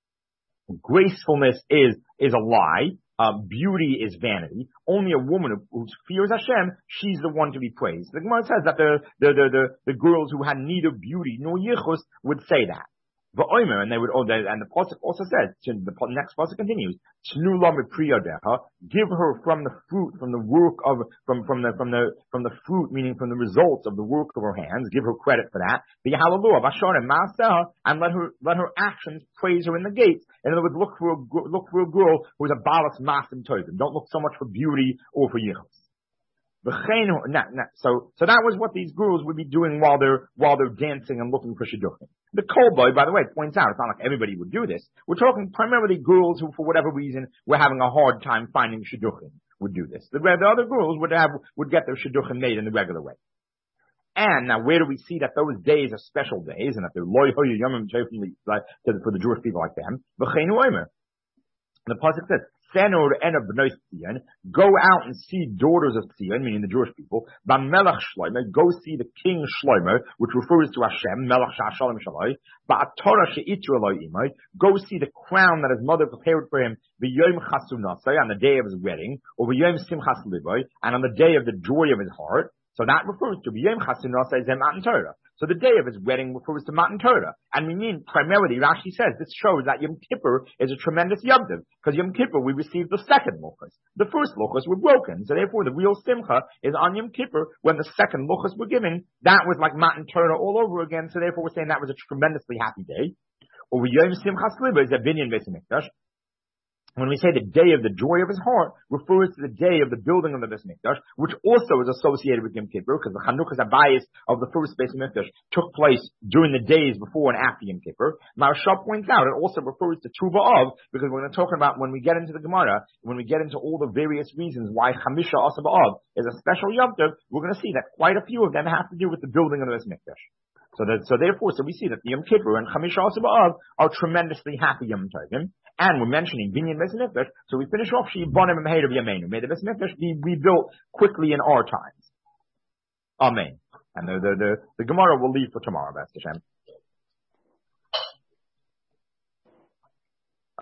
Gracefulness is, is a lie. Uh, beauty is vanity. Only a woman who, who fears Hashem, she's the one to be praised. The Gemara says that the, the, the, the, the girls who had neither beauty nor yichus would say that. V'omer, and they would, oh, they, and the pasuk also says, the next pasuk continues, Tnu la mipriyadecha, give her from the fruit, from the work of, from, from the, from the, from the fruit, meaning from the results of the work of her hands, give her credit for that. V'yahalelu v'asharim ma'aseha, and let her, let her actions praise her in the gates. In other words, look for a, look for a girl who is a balas masim tovim. Don't look so much for beauty or for yichus. So, so that was what these girls would be doing while they're, while they're dancing and looking for shidduchim. The Kol Boy, by the way, points out, it's not like everybody would do this. We're talking primarily girls who, for whatever reason, were having a hard time finding shidduchim would do this. The, the other girls would have, would get their shidduchim made in the regular way. And now, where do we see that those days are special days, and that they're loy hoyu yomim for the Jewish people like them? The pasuk says, Senor ena b'noi Tzion, go out and see daughters of Tzion, meaning the Jewish people. Ba'melach Shlomo, go see the king Shlomo, which refers to Hashem, Melach Sha'ashalim Shaloi. Ba'atorah she'itru Eloi imoi, go see the crown that his mother prepared for him, v'yom chasunasai, on the day of his wedding, or v'yom simchas liboy, and on the day of the joy of his heart. So that refers to Yom Chasunah says Matan Torah. So the day of his wedding refers to Matan Torah. And we mean primarily, Rashi says, this shows that Yom Kippur is a tremendous Yom Tov. Because Yom Kippur we received the second Luchos. The first Luchos were broken. So therefore the real Simcha is on Yom Kippur when the second Luchos were given. That was like Matan Torah all over again. So therefore we're saying that was a tremendously happy day. Or Yom Simchas Liba is a Binyan Beis Hamikdash. When we say the day of the joy of his heart, refers to the day of the building of the Beis Hamikdash, which also is associated with Yom Kippur, because the Chanukas Habayis of the first Beis Hamikdash took place during the days before and after Yom Kippur. Maharsha points out it also refers to Tshuva of, because we're going to talk about when we get into the Gemara, when we get into all the various reasons why Chamisha Asar B'Av is a special Yom Tov, we're going to see that quite a few of them have to do with the building of the Beis Hamikdash. So that, so therefore, so we see that the Yom Kippur and Chamisha Asar B'Av are tremendously happy Yom Tovim. And we're mentioning Binyan Beis Hamikdash, so we finish off Sheyibonim Meher of Yameinu. May the Beis Hamikdash be rebuilt quickly in our times. Amen. And the the the, the Gemara will leave for tomorrow, B'ez Hashem.